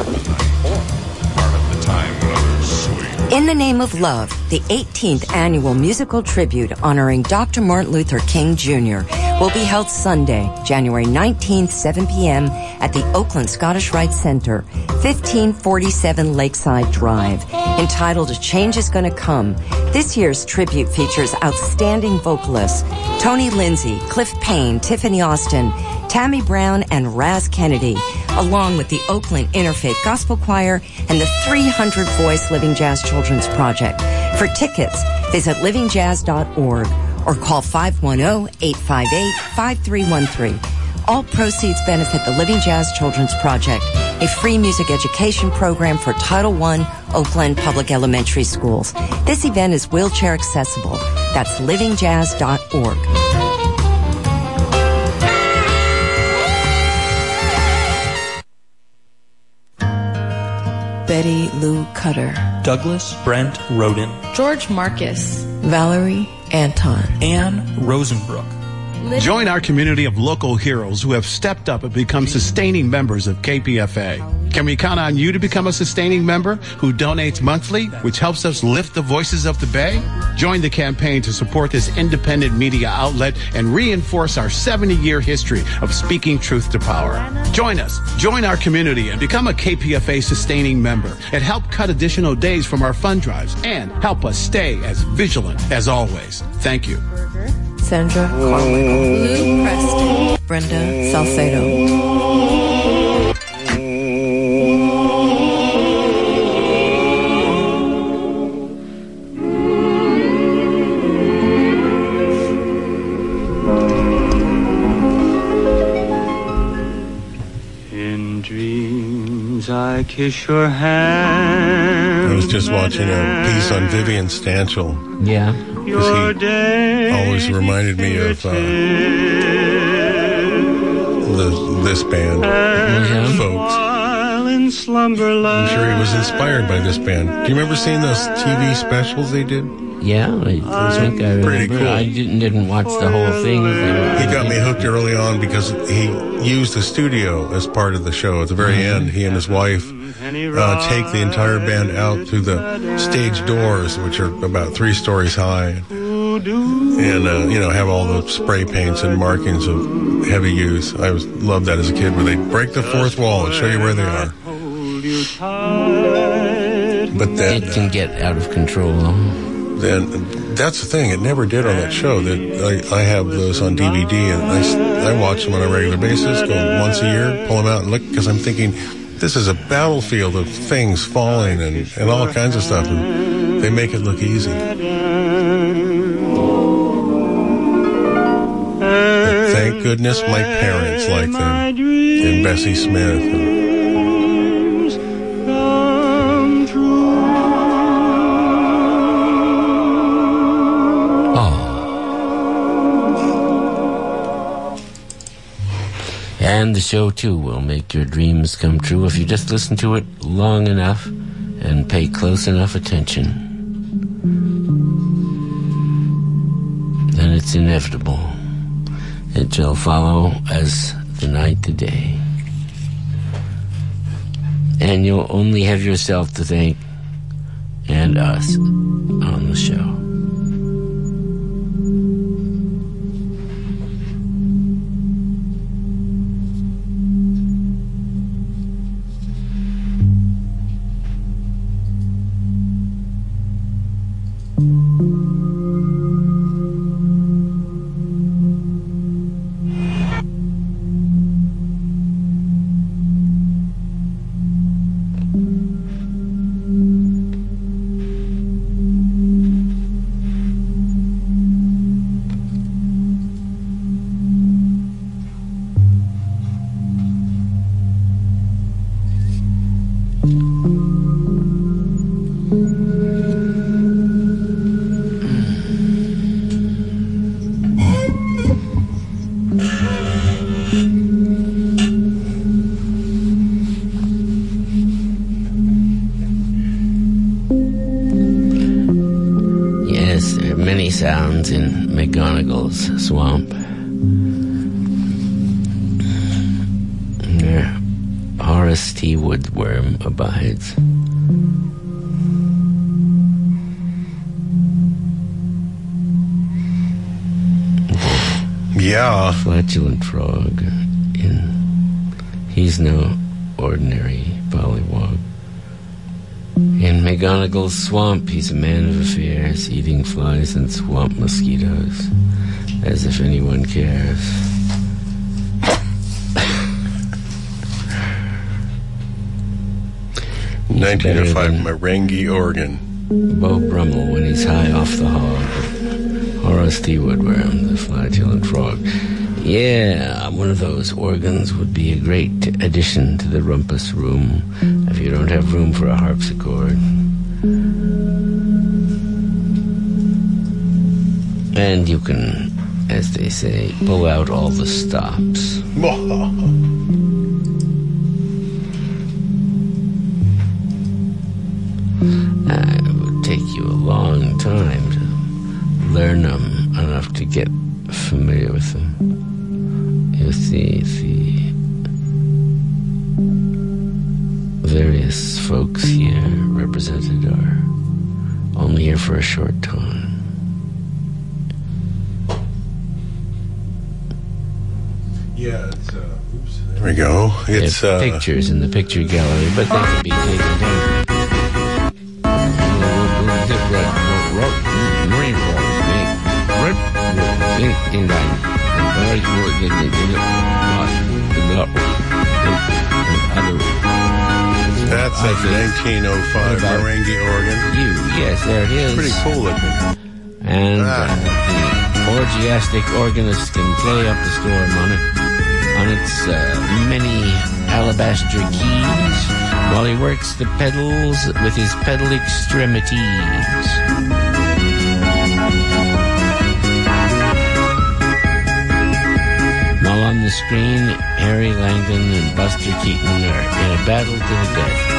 In the Name of Love, the eighteenth annual musical tribute honoring Doctor Martin Luther King Junior will be held Sunday, January nineteenth, seven p.m. at the Oakland Scottish Rite Center, fifteen forty-seven Lakeside Drive. Entitled A Change Is Gonna Come, this year's tribute features outstanding vocalists Tony Lindsay, Cliff Payne, Tiffany Austin, Tammy Brown, and Raz Kennedy, along with the Oakland Interfaith Gospel Choir and the three hundred voice Living Jazz Children's Project. For tickets, visit living jazz dot org or call five one zero, eight five eight, five three one three. All proceeds benefit the Living Jazz Children's Project, a free music education program for Title one Oakland Public Elementary Schools. This event is wheelchair accessible. That's living jazz dot org. Betty Lou Cutter, Douglas Brent Roden, George Marcus, Valerie Anton, Ann Rosenbrook. Join our community of local heroes who have stepped up and become sustaining members of K P F A. Can we count on you to become a sustaining member who donates monthly, which helps us lift the voices of the Bay? Join the campaign to support this independent media outlet and reinforce our seventy-year history of speaking truth to power. Join us, join our community, and become a K P F A sustaining member, and help cut additional days from our fund drives, and help us stay as vigilant as always. Thank you. Sandra Carmichael, Lou Preston, Brenda Salcedo. In dreams I kiss your hand. I was just watching a piece on Vivian Stanchel. Yeah. Because he always reminded me of uh, the, this band, yeah. folks. In slumberland. I'm sure he was inspired by this band. Do you remember seeing those T V specials they did? Yeah, I, I think I remember. Pretty cool. I didn't, didn't watch the whole thing. He got me hooked early on because he used the studio as part of the show. At the very mm-hmm. end, he and his wife uh, take the entire band out through the stage doors, which are about three stories high, and uh, you know, have all the spray paints and markings of heavy use. I was loved that as a kid, where they break the fourth wall and show you where they are. But then it can get out of control. Then that's the thing; it never did on that show. That I, I have those on D V D, and I, I watch them on a regular basis. Go once a year, pull them out and look, because I'm thinking this is a battlefield of things falling and, and all kinds of stuff, and they make it look easy. But thank goodness my parents liked them, and Bessie Smith. And, And the show, too, will make your dreams come true if you just listen to it long enough and pay close enough attention. It's inevitable. It shall follow as the night the day. And you'll only have yourself to thank and us on the show. Sounds in McGonagall's swamp. There, Horace T. Woodworm abides. Yeah. Flatulent frog. In, he's no ordinary pollywog. In McGonagall's swamp, he's a man of affairs, eating flies and swamp mosquitoes, as if anyone cares. nineteen oh five, Marengi, Oregon. Beau Brummel when he's high off the hog. Horace T. Woodworm, the flatulent frog. Yeah, one of those organs would be a great addition to the rumpus room if you don't have room for a harpsichord. And you can, as they say, pull out all the stops. Uh, it would take you a long time to learn them enough to get familiar with them. You see, the various folks here represented are only here for a short time. Yeah, it's, uh, oops, there we go. It's, There are uh, pictures in the picture gallery, but they can be taken down. That's like nineteen oh five, Marengi, Oregon. You, yes, there it is. Pretty cool looking. And uh, the orgiastic organist can play up the storm on it, on its uh, many alabaster keys, while he works the pedals with his pedal extremities. While on the screen, Harry Langdon and Buster Keaton are in a battle to the death.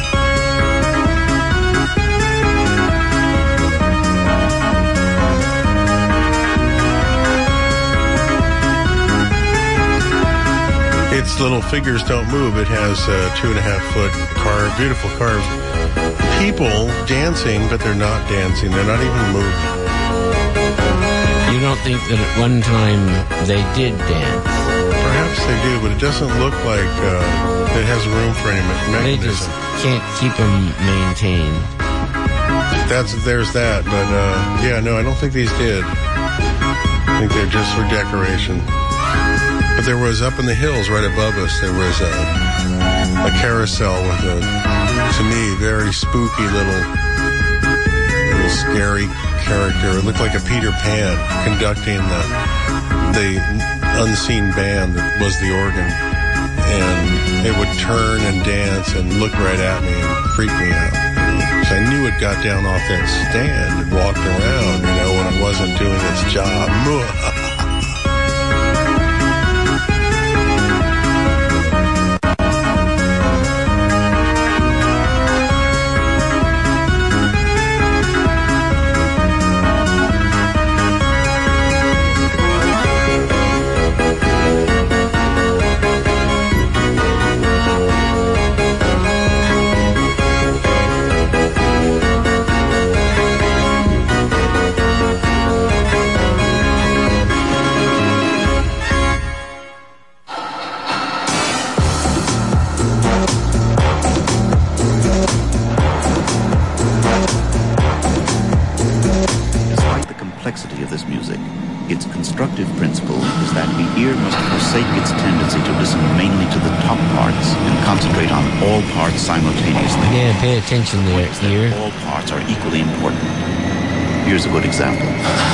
Its little figures don't move. It has a two and a half foot carved, beautiful carved people dancing, but they're not dancing. They're not even moving. You don't think that at one time they did dance? Perhaps they do, but it doesn't look like uh, it has room for any mechanism. They just can't keep them maintained. That's there's that, but uh, yeah, no, I don't think these did. I think they're just for decoration. But there was up in the hills right above us, there was a, a carousel with a, to me, very spooky little, little scary character. It looked like a Peter Pan conducting the the unseen band that was the organ. And it would turn and dance and look right at me and freak me out. So I knew it got down off that stand and walked around, you know, when it wasn't doing its job. instructive principle is that the ear must forsake its tendency to listen mainly to the top parts and concentrate on all parts simultaneously. Yeah, pay attention there, ear. All parts are equally important. Here's a good example.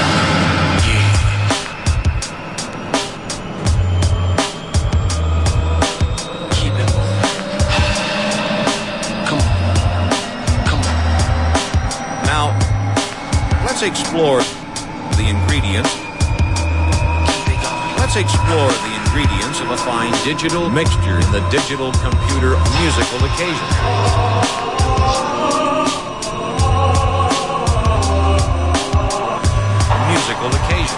Let's explore the ingredients. Let's explore the ingredients of a fine digital mixture in the digital computer musical occasion. Musical occasion.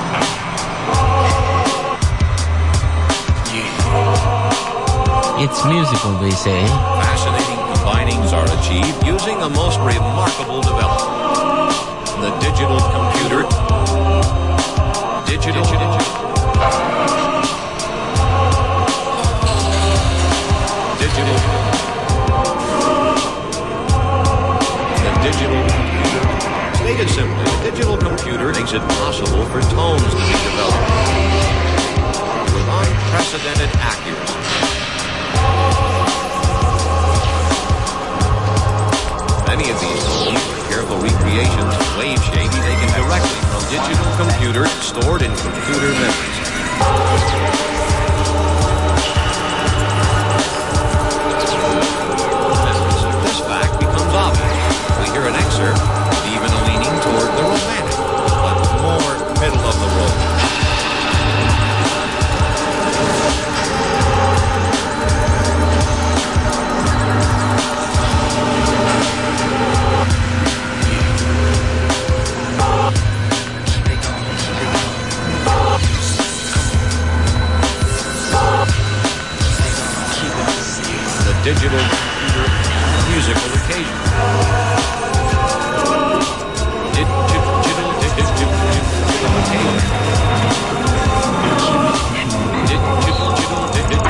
It's musical, they say. Fascinating combinings are achieved using a most remarkable development. The digital computer. Digital. Digital. Digital. The digital computer. Stated simply, the digital computer makes it possible for tones to be developed with unprecedented accuracy. Many of these tones are careful recreations of wave shading taken directly from digital computers stored in computer memories. This fact becomes obvious. We hear an excerpt, even a leaning toward the romantic, but more middle of the road. Digital computer musical occasion. Digital, digital, digital occasion. Digital, digital, digital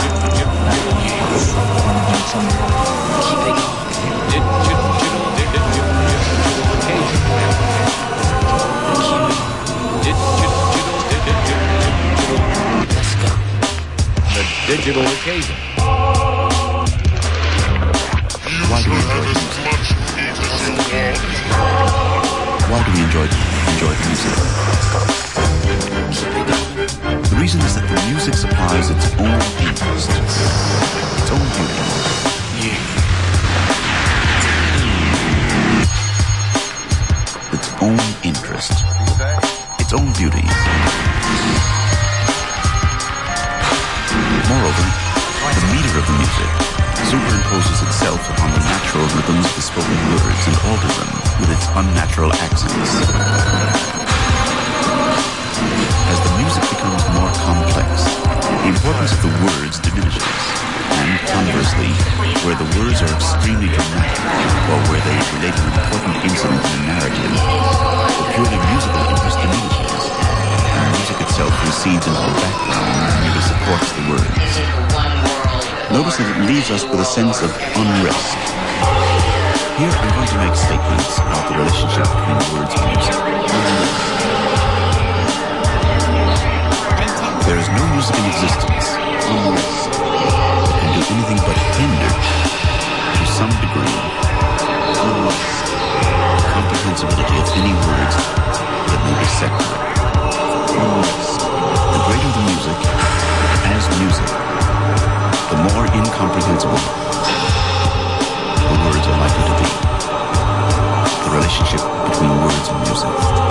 occasion. The digital occasion. Why do we enjoy music? Why do we enjoy, enjoy music? The reason is that the music supplies its own interest, its own beauty. Its own interest, its own beauty. Moreover, the meter of the music superimposes itself upon the natural rhythms of the spoken words and alters them with its unnatural accents. As the music becomes more complex, the importance of the words diminishes, and conversely, where the words are extremely dramatic, or where they relate an important incident in a narrative, the purely musical interest diminishes, and music itself recedes into the background and merely supports the words. Notice that it leaves us with a sense of unrest. Here I'm going to make statements about the relationship between words and music. There is no music in existence, unrest, that can do anything but hinder, to some degree, unrest, the comprehensibility of any words that may be set to it. Unrest. The greater the music, as music, the more incomprehensible the words are likely to be. The relationship between words and music.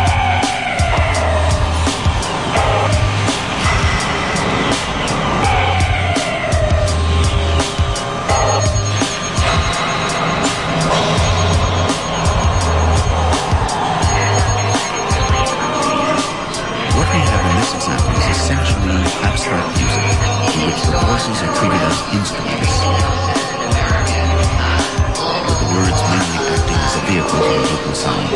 What we have in this example is essentially abstract music, in which the voices are treated as instruments, with the words mainly acting as a vehicle for vocal sound.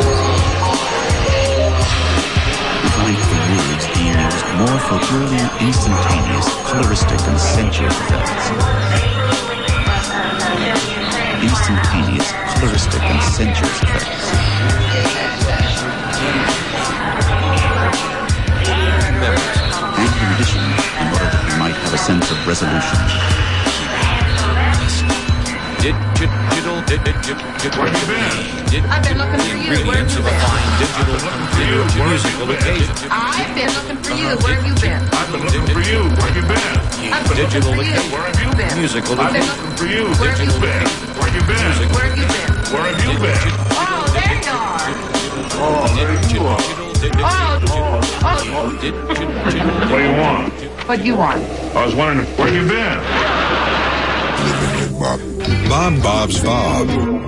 We find the words being used more for purely instantaneous, coloristic, and sensuous effects. Instantaneous, coloristic, and sensuous effects. Memory. condition in order that we might have a sense of resolution. Digital, digital, Where you been? I've been looking for you. Where have you been? digital, digital musical occasion. I've been looking for you. Where have you been? I've been looking for you. Where you been? I've been Digital looking for you. Where have you been? Musical I've been occasion. looking for you. Where have you been? Where you been? Where have you been? Where have you been? Oh, there you are. Oh, there you are. Oh, oh. What do you want? What do you want? I was wondering, where have you been? Bob. Bob Bob's Bob.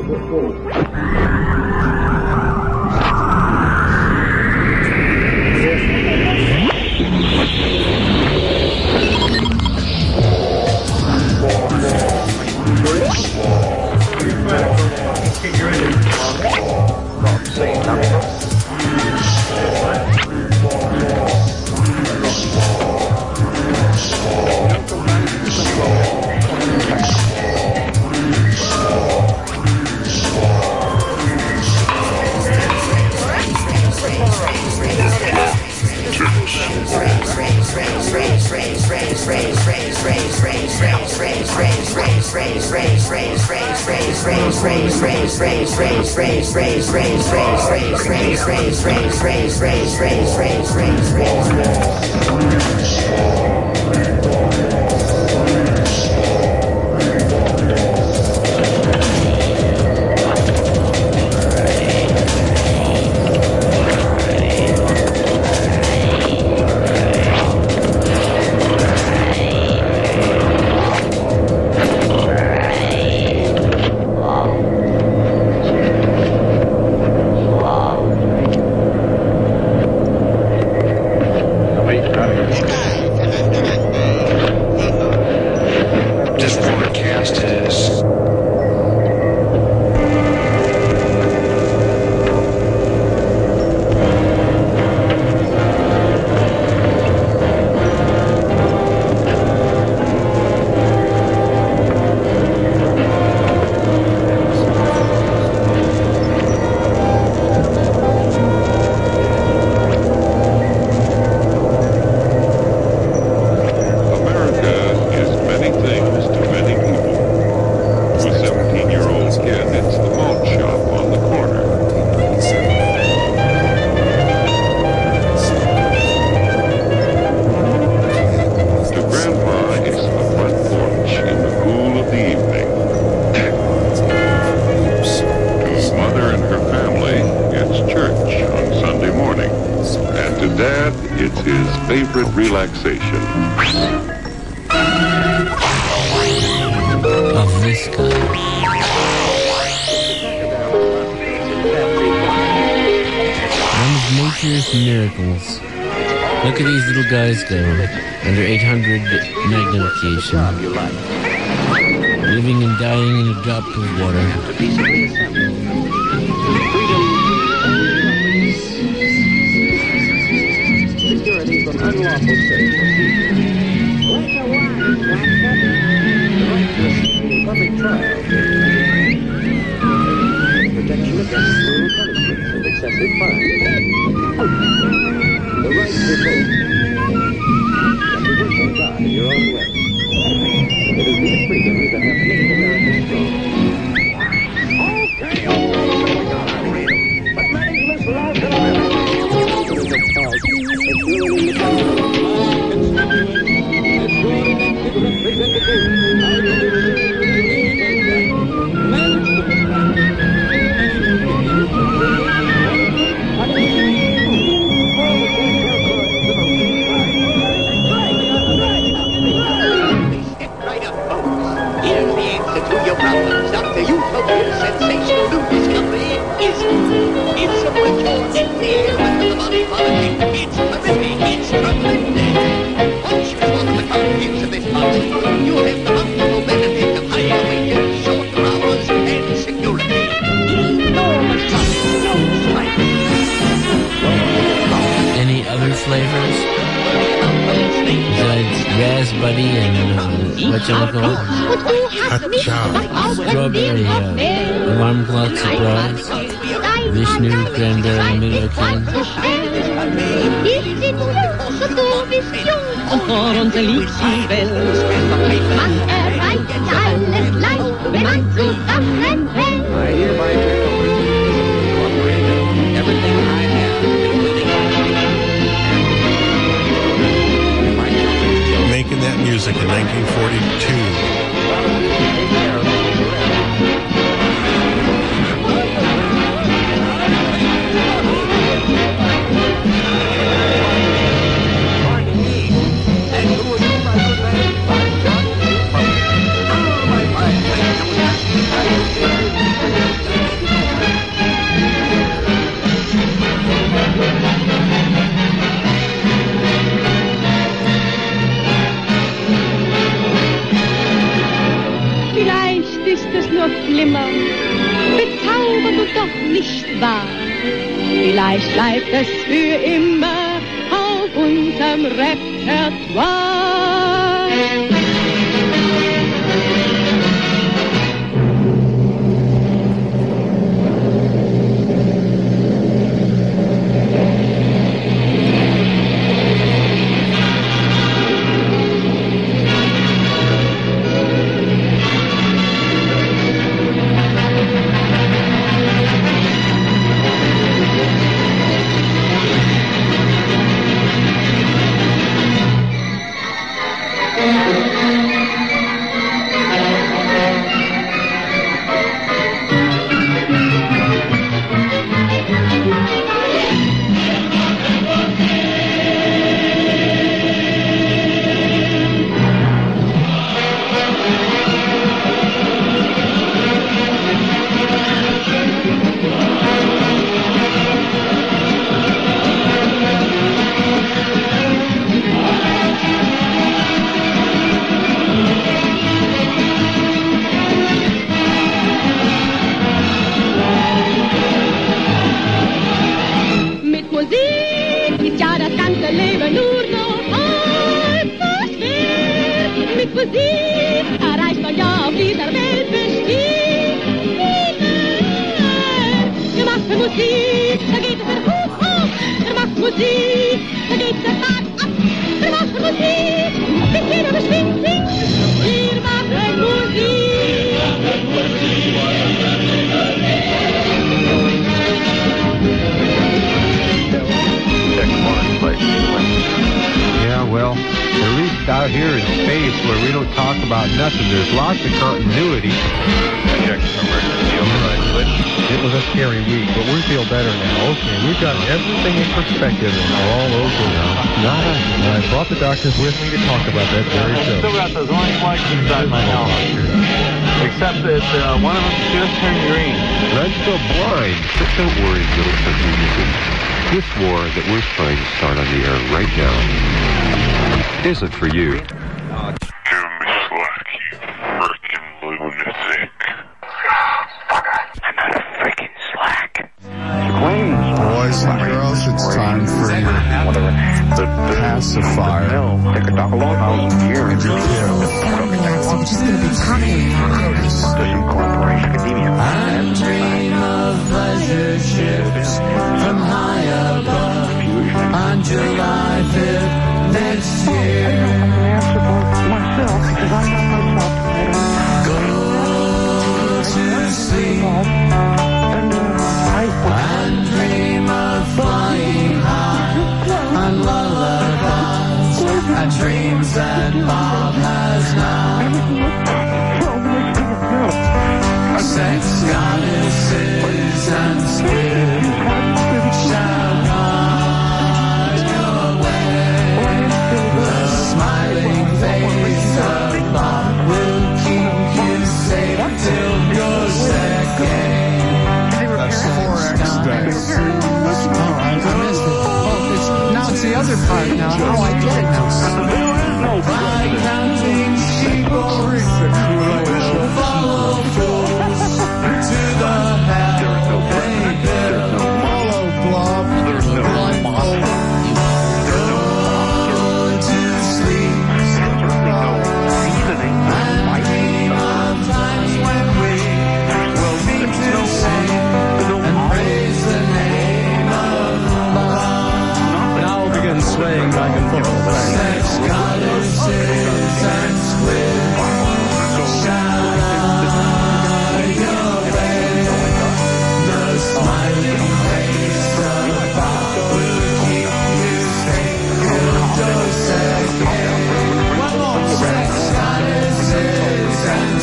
Relaxation. Of this kind. One of nature's miracles. Look at these little guys go. Under eight hundred magnification. Living and dying in a drop of water. Unlawful search. Like a wire, black pepper. The right to a public trial. Protection against cruel punishments and excessive fines. The right to vote. Represent God in your own way. It is these freedoms that have made America strong. Okay, all right, but letting this love to Jazz Buddy and uh, what you call it? Strawberry uh, Alarm Clock Surprise. Vishnu, Cranberry, Miller King. Und vor uns liegt die Welt. Man erreicht alles leicht, wenn man zusammenhält. Everything I have, including Making that music in nineteen forty-two. Vielleicht ist es nur Flimmern, bezaubert und doch nicht wahr. Vielleicht bleibt es für immer auf unserem Repertoire. Doctors with me to talk about that very show. I've still got those orange lights inside my helmet. Except that uh, one of them just turned green. I'm still blind. But don't worry, little country music. This war that we're trying to start on the air right now isn't for you. Give me slack, you frickin' lunatic. I'm out of frickin' slack. Boys and girls, it's time for your pacifier. Take a dog a long thousand years. Which is going to be coming. And dream of pleasure ships from high above on July fifth next year. Myself, because I'm not myself. Go to sleep and dream of flying high on lullabies and dreams that Bob has now. Sex goddesses and spirits shall guide your way. The smiling face of Bob will keep you safe till your second. That's four X day. Oh, I missed it. Oh, it's, now it's the other part now. Oh, I get it now. By counting sheep.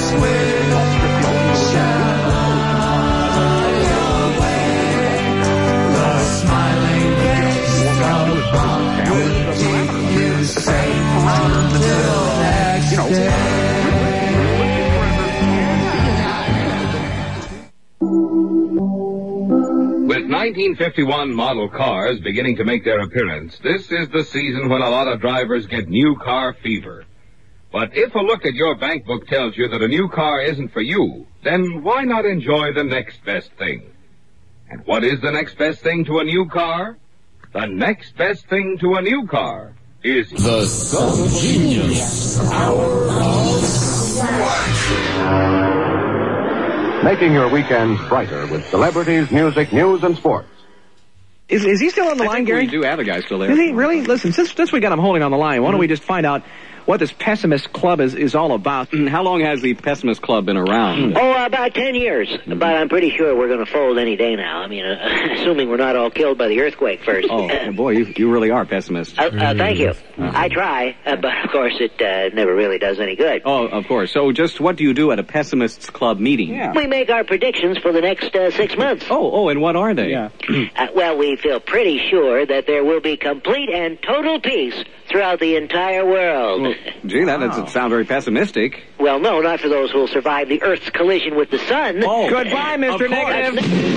With nineteen fifty-one model cars beginning to make their appearance, this is the season when a lot of drivers get new car fever. But if a look at your bank book tells you that a new car isn't for you, then why not enjoy the next best thing? And what is the next best thing to a new car? The next best thing to a new car is the Subgenius Hour of Swag. Making your weekends brighter with celebrities, music, news, and sports. Is is he still on the I line, think Gary? we do have a guy still there. Is he really? Listen, since since we got him holding on the line, why don't we just find out what this Pessimist Club is, is all about? How long has the Pessimist Club been around? Oh, uh, about ten years. But I'm pretty sure we're going to fold any day now. I mean, uh, assuming we're not all killed by the earthquake first. Oh, boy, you you really are pessimist. Uh, uh, thank you. I try, uh, but of course it uh, never really does any good. Oh, of course. So just what do you do at a Pessimist's Club meeting? Yeah. We make our predictions for the next uh, six months. Oh, oh, and what are they? Yeah. uh, well, we feel pretty sure that there will be complete and total peace throughout the entire world. Well, gee, that doesn't sound very pessimistic. Well, no, not for those who will survive the Earth's collision with the sun. Oh, goodbye, Mister Negative.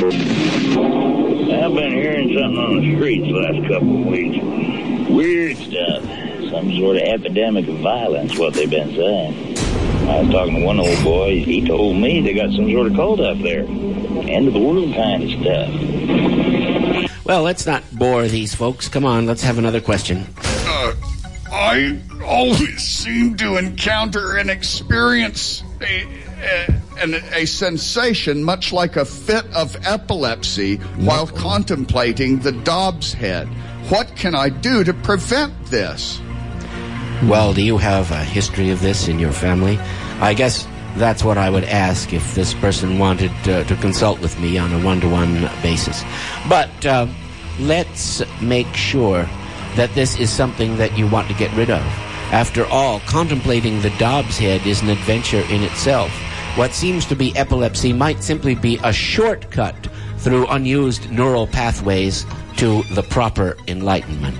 I've been hearing something on the streets the last couple of weeks. Weird stuff. Some sort of epidemic of violence, what they've been saying. I was talking to one old boy. He told me they got some sort of cult up there. End of the world kind of stuff. Well, let's not bore these folks. Come on, let's have another question. Uh, I always seem to encounter and experience a, a, an, a sensation much like a fit of epilepsy while contemplating the Dobbs head. What can I do to prevent this? Well, do you have a history of this in your family? I guess that's what I would ask if this person wanted uh, to consult with me on a one-to-one basis. But uh, let's make sure that this is something that you want to get rid of. After all, contemplating the Dobbs head is an adventure in itself. What seems to be epilepsy might simply be a shortcut through unused neural pathways to the proper enlightenment.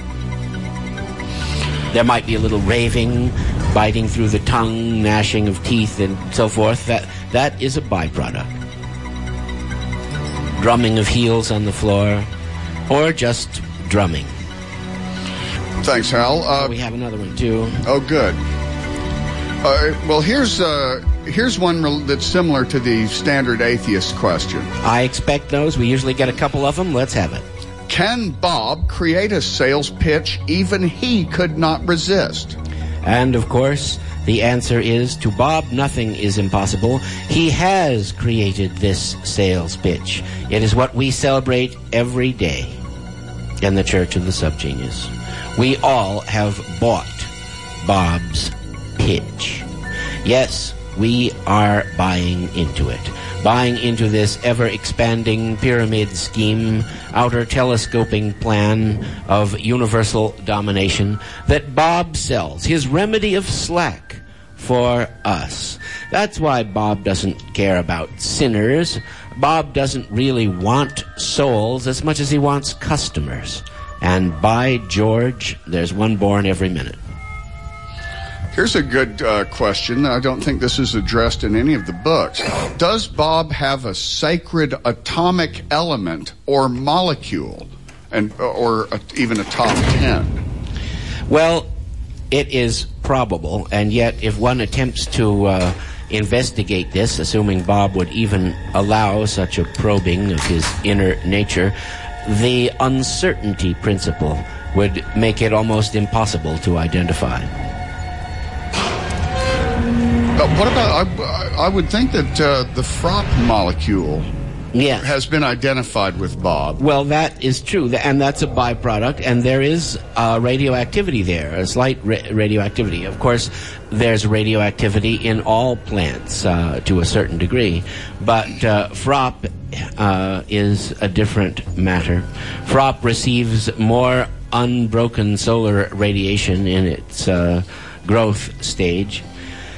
There might be a little raving, biting through the tongue, gnashing of teeth, and so forth. That that is a byproduct. Drumming of heels on the floor, or just drumming. Thanks, Hal. Uh, oh, we have another one too. Oh, good. Uh, well, here's uh, here's one that's similar to the standard atheist question. I expect those. We usually get a couple of them. Let's have it. Can Bob create a sales pitch even he could not resist? And, of course, the answer is, to Bob, nothing is impossible. He has created this sales pitch. It is what we celebrate every day in the Church of the Subgenius. We all have bought Bob's pitch. Yes, we are buying into it. Buying into this ever-expanding pyramid scheme, outer telescoping plan of universal domination that Bob sells, his remedy of slack for us. That's why Bob doesn't care about sinners. Bob doesn't really want souls as much as he wants customers. And by George, there's one born every minute. Here's a good uh, question. I don't think this is addressed in any of the books. Does Bob have a sacred atomic element or molecule, and or a, even a top ten? Well, it is probable, and yet if one attempts to uh, investigate this, assuming Bob would even allow such a probing of his inner nature, the uncertainty principle would make it almost impossible to identify. But what about, I, I would think that uh, the Frop molecule yes. has been identified with Bob. Well, that is true, and that's a byproduct, and there is uh, radioactivity there, a slight ra- radioactivity. Of course, there's radioactivity in all plants uh, to a certain degree, but uh, Frop uh, is a different matter. Frop receives more unbroken solar radiation in its uh, growth stage.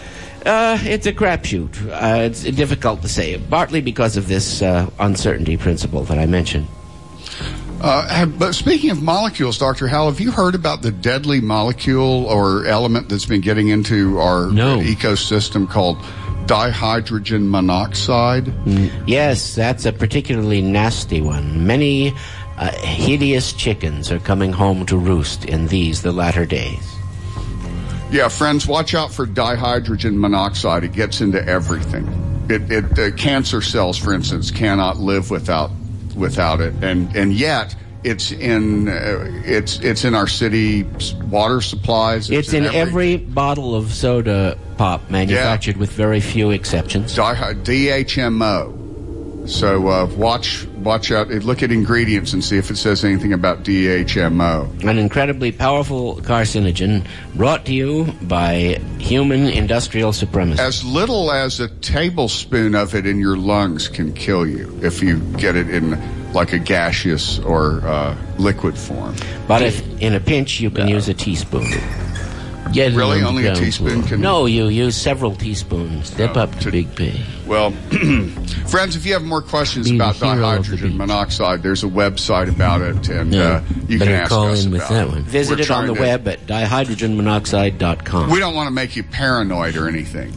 Uh, it's a crapshoot. Uh, it's difficult to say, partly because of this uh, uncertainty principle that I mentioned. Uh, have, but speaking of molecules, Doctor Howell, have you heard about the deadly molecule or element that's been getting into our No. ecosystem called dihydrogen monoxide? Mm, yes, that's a particularly nasty one. Many uh, hideous chickens are coming home to roost in these, the latter days. Yeah, friends, watch out for dihydrogen monoxide. It gets into everything. It, it uh, cancer cells, for instance, cannot live without without it, and and yet it's in uh, it's it's in our city water supplies. It's, in, every, every bottle of soda pop manufactured, yeah, with very few exceptions. D H M O. So uh, watch watch out. Look at ingredients and see if it says anything about D H M O. An incredibly powerful carcinogen brought to you by human industrial supremacy. As little as a tablespoon of it in your lungs can kill you if you get it in like a gaseous or uh, liquid form. But if in a pinch you can uh, use a teaspoon. Get really? Only a teaspoon can... No, you use several teaspoons. Step up to, to Big P. Well, friends, if you have more questions Be about dihydrogen monoxide, there's a website about it, and no, uh, you can ask call us in with about that it. one. Visit We're it on the to... web at dihydrogen monoxide dot com. We don't want to make you paranoid or anything.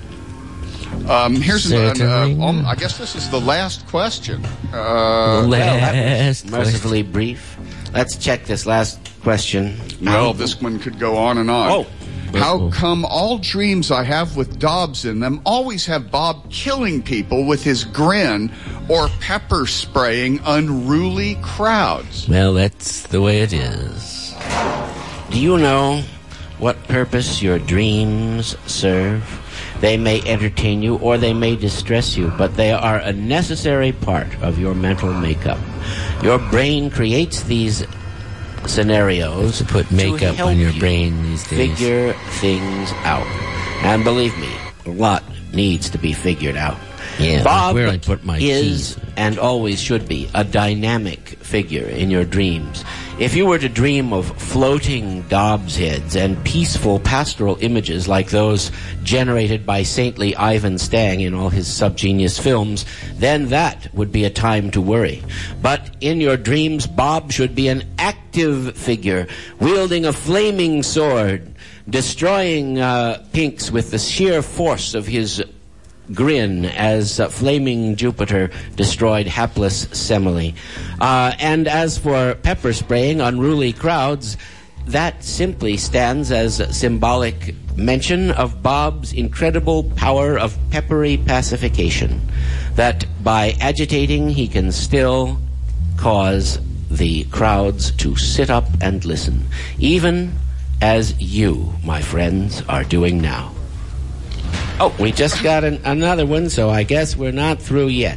Um, here's an, uh, um, I guess this is the last question. Uh, the last well, mercifully brief. Let's check this last question. Well, this one could go on and on. Oh. How come all dreams I have with Dobbs in them always have Bob killing people with his grin or pepper spraying unruly crowds? Well, that's the way it is. Do you know what purpose your dreams serve? They may entertain you or they may distress you, but they are a necessary part of your mental makeup. Your brain creates these scenarios to put makeup to on your you brain these days. Figure things out. And believe me, a lot needs to be figured out. Yeah, Bob like where I put my is keys. And always should be a dynamic figure in your dreams. If you were to dream of floating Dobbs heads and peaceful pastoral images like those generated by saintly Ivan Stang in all his subgenius films, then that would be a time to worry. But in your dreams, Bob should be an active figure, wielding a flaming sword, destroying uh, pinks with the sheer force of his grin as uh, flaming Jupiter destroyed hapless Semele. Uh, and as for pepper spraying unruly crowds, that simply stands as a symbolic mention of Bob's incredible power of peppery pacification, that by agitating he can still cause the crowds to sit up and listen, even as you, my friends, are doing now. Oh, we just got an, another one, so I guess we're not through yet.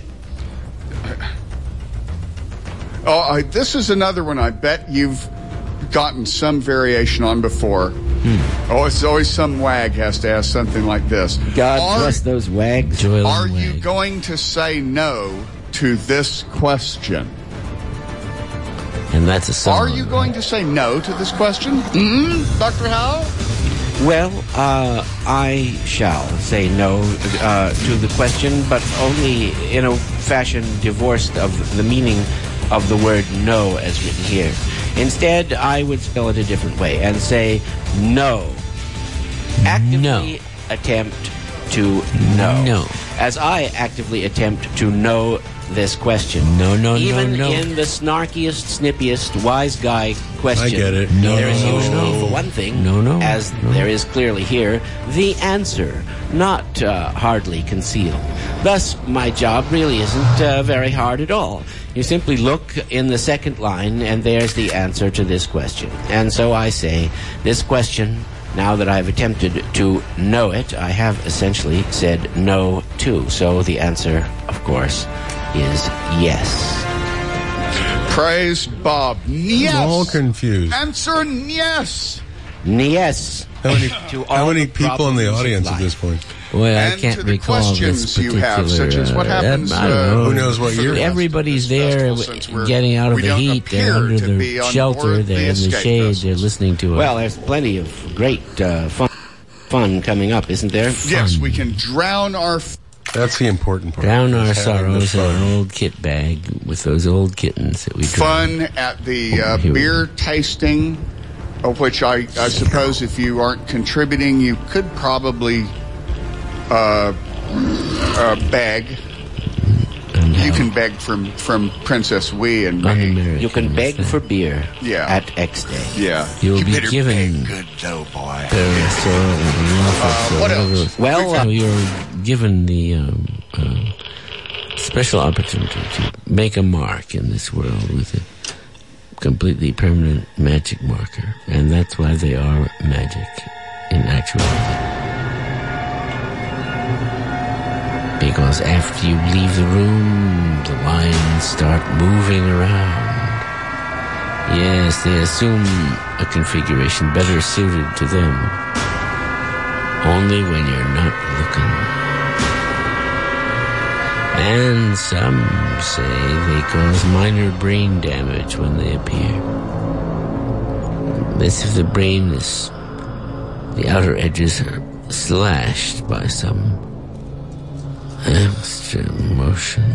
Oh, I, this is another one I bet you've gotten some variation on before. Hmm. Oh, it's always some wag has to ask something like this. God are, bless those wags. Joel are you wag. going to say no to this question? And that's a song. Are you going to say no to this question? Mm-hmm, Doctor Howell? Well, uh, I shall say no uh, to the question, but only in a fashion divorced of the meaning of the word no as written here. Instead, I would spell it a different way and say no. Actively no. attempt to know. No. As I actively attempt to know this question. No, no, Even no, no. Even in the snarkiest, snippiest, wise guy question. I get it. No, there is no, usually, no. for one thing, no, no, as no. there is clearly here, the answer, not uh, hardly concealed. Thus, my job really isn't uh, very hard at all. You simply look in the second line, and there's the answer to this question. And so I say, this question, now that I've attempted to know it, I have essentially said no to. So the answer, of course, is yes. Praise Bob. Yes. I'm all confused. Answer yes. Yes. How many, to how all many the people in the problems audience of at this point? Well, and I can't to the recall questions this you have, such as what uh, happens. I don't Uh, know. Who knows what year? Everybody's there getting out of the heat. They're under the shelter. They're in the shade. They're listening to it. Well, there's plenty of great uh, fun fun coming up, isn't there? Yes, we can drown our... F- That's the important part. Drown our is having the sorrows in fun. an old kit bag with those old kittens that we fun drowned. at the uh, Here we beer tasting, of which I, I suppose if you aren't contributing, you could probably uh, uh, beg. You can beg from, from Princess Wee and me. You can beg for beer Yeah. at X Day. Yeah. You'll You be better given beg good dough, boy. uh, what else? Well, uh, you're given the um, uh, special opportunity to make a mark in this world with a completely permanent magic marker, and that's why they are magic in actuality. Because after you leave the room, the lines start moving around. Yes, they assume a configuration better suited to them. Only when you're not looking. And some say they cause minor brain damage when they appear. This if the brain is... the outer edges are slashed by some... extra motion.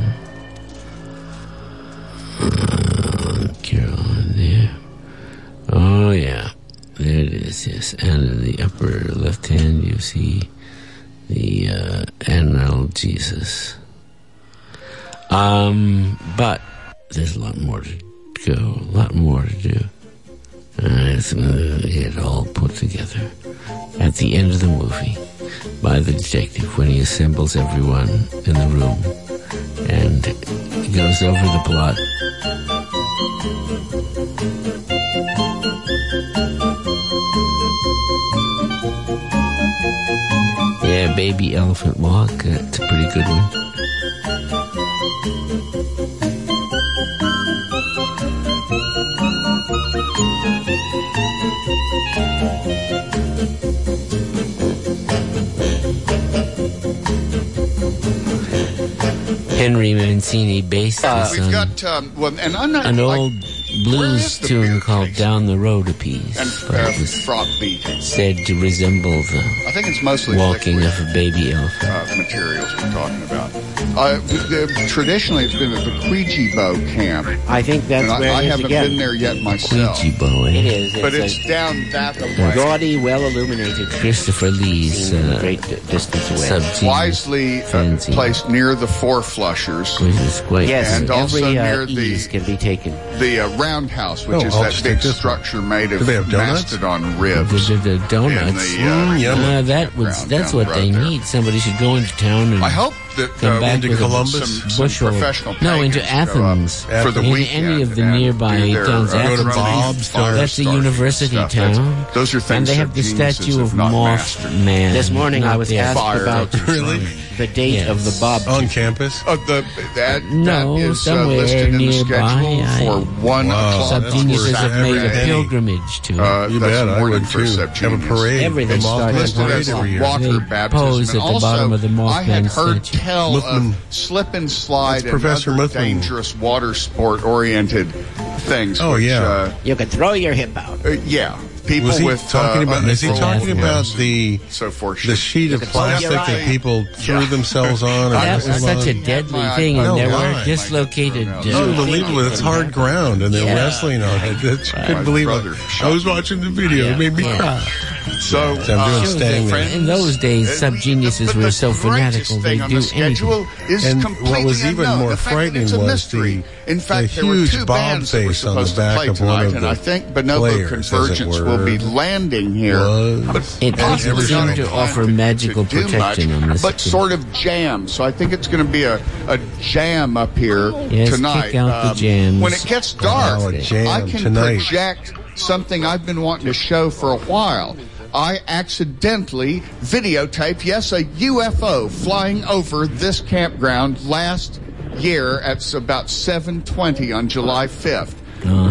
Uh, Carolyn, there. Oh, yeah. There it is, yes. And in the upper left hand, you see the uh, analgesis. Um, but there's a lot more to go, a lot more to do. Uh, it's going to get it all put together at the end of the movie by the detective when he assembles everyone in the room and goes over the plot. Yeah, Baby Elephant Walk, that's a pretty good one. Henry Mancini based this We've on got, um, well, and I'm not... an like, old blues tune called Down the Road a Piece. and but uh, it was frog beating. said to resemble the I think it's mostly walking liquid, of a baby elephant. uh, materials we're talking about. Uh, the, traditionally, it's been at the Ouijibo camp. I think that's and I, where I it is haven't again. been there yet myself. Ouijibo, eh? It is. But It's it's a down that way. gaudy, well illuminated. Christopher Lee's Seen from a uh, great d- distance away. subgenius Wisely uh, fancy, placed near the Four Flushers. which is quite Yes, And also every uh, near the- ease can be taken. The uh, roundhouse, which Oh, is I'll that just big take this one. structure made of Do they have donuts? mastodon ribs. the, the, the donuts. In the, uh, Mm, yum. Uh, that would, campground that's down what the they road there. need. Somebody should go into town and I hope that come uh, back into with Columbus? a some, some bushel. professional No, into pagans go up Athens. for the in weekend any of the and nearby do their, towns. uh, Go to Athens, Bob's, fire that's a starters university and town. stuff. That's- Those are things and they have the that geniuses statue have of not Moth mastered. Man. This morning I not was there. asked Fire. about Really? the date Yes. of the Bob. On campus? Uh, the, that, No, that is uh, somewhere listed in the nearby. schedule I- for one Wow. o'clock on Subgeniuses have made a Saturday. pilgrimage to it. Uh, You that's bet, I morning would for too. Subgenius. Have a parade. Everything The Mothman started Listed parade as every year. water They baptism. pose And at the also, bottom of the I had Mothman heard statue. tell Muthman. of slip and slide That's and Professor other Muthman. dangerous water sport oriented things. Oh, which, yeah. Uh, You could throw your hip out. uh, yeah. People Was he with talking uh, about? Is he uncontrolled talking about hips the and so forth? the sheet of could throw plastic your that eye. people threw Yeah. themselves on? or That something was such a on? deadly My thing, and iPod. there No, were why? dislocated. uh, Unbelievable! It's hard ground, and they're Yeah. wrestling on it. That's, I couldn't My believe brother it. shot I was watching the video; it made me Yeah. cry. So, So I'm doing uh, staying there. In those days, Uh, subgeniuses but were the so greatest fanatical thing they on do the schedule anything. is And completely what was even unknown. more The fact that frightening it's a was mystery. the- In fact, the there were huge two Bob bands that were face on the supposed to back play of one tonight, of and the I think Bonobo players, as it Convergence will were. be landing here. Was. But It possibly doesn't not seem in to time offer magical to do protection much, on this. but sort of jam. So I think it's going to be a, a jam up here Yes, tonight. kick out the Um, jams. When it gets dark, Wow, a jam I can tonight. project something I've been wanting to show for a while. I accidentally videotaped, yes, a U F O flying over this campground last year at about seven twenty on July fifth. Uh-huh.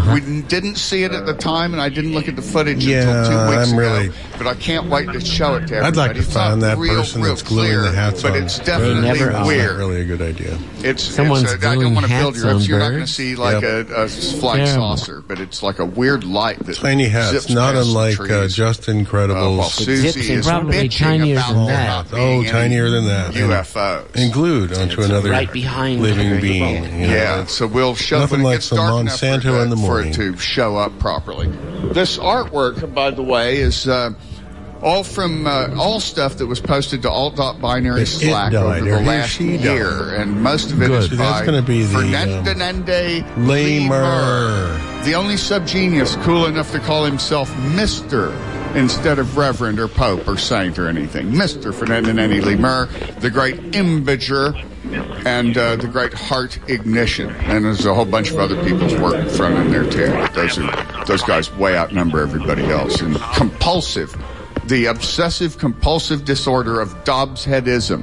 Uh-huh. We didn't see it at the time, and I didn't look at the footage yeah, until two weeks I'm ago. Really, but I can't wait to show it to everybody. I'd like to it's find that real, person real that's gluing clear, the hats but on. it's definitely never weird. Not really a good idea. It's, Someone's it's uh, I don't want to build your hats hopes. You're on not going to birds. see like Yep. a, a flying Terrible. saucer, but it's like a weird light that Tiny hats, zips not past unlike the uh, trees. Just Uh, while Incredibles. Susie zips is probably bitching tinier about than there that. not Oh, being any tinier than that. U F Os. And glued onto It's another right behind living her. being. you know. Yeah, so we'll show Nothing when it like gets some dark enough for it, Monsanto to, in the for it morning. to show up properly. This artwork, by the way, is uh, all from uh, all stuff that was posted to alt.binary It Slack died, over or the he, last she died. year, and most of it is Good. by That's gonna be the, Fernandinende um, Lemur, Lemur. the only subgenius cool enough to call himself Mister instead of Reverend or Pope or Saint or anything. Mister Fernandinende Lemur, the great Imbager, and uh, the great Heart Ignition. And there's a whole bunch of other people's work thrown in there too. Those are those guys way outnumber everybody else. And compulsive, the obsessive compulsive disorder of Dobbs-headism.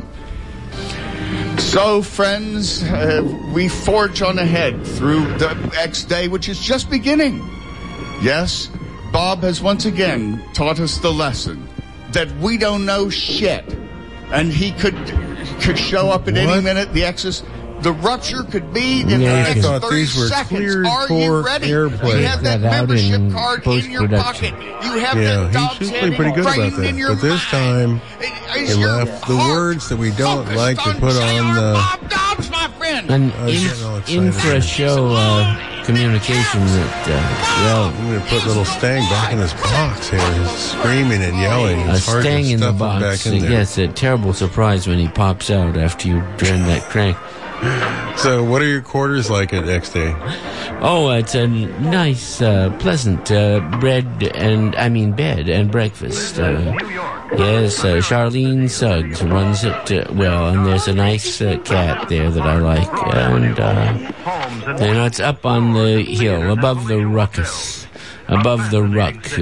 So, friends, uh, we forge on ahead through the X Day, which is just beginning. Yes, Bob has once again taught us the lesson that we don't know shit, and he could could show up at any What? minute. The X's, the rupture could be in Yeah, the I next thought thirty these were seconds. cleared Are for you ready? airplay. You have that That out membership in card in your post-production. pocket. You have Yeah, that he's Dobbs usually head pretty good about ingrained that. in your But this mind. time, Is he your left the heart words that we don't focused like to on put J R on the. Bob Dobbs, my friend. An I was getting all in, excited. infra-show uh, communication that, uh, well, I'm going to put little Stang back in his box here. He's screaming and yelling. a It's hard stang to in the stuff him box. back in there. Yes, a terrible surprise when he pops out after you turn that crank. So, what are your quarters like at X Day? Oh, it's a nice, uh, pleasant uh, bread and, I mean, bed and breakfast. Uh, yes, uh, Charlene Suggs runs it uh, well, and there's a nice uh, cat there that I like. And, uh, you know, it's up on the hill, above the ruckus. Above the ruck.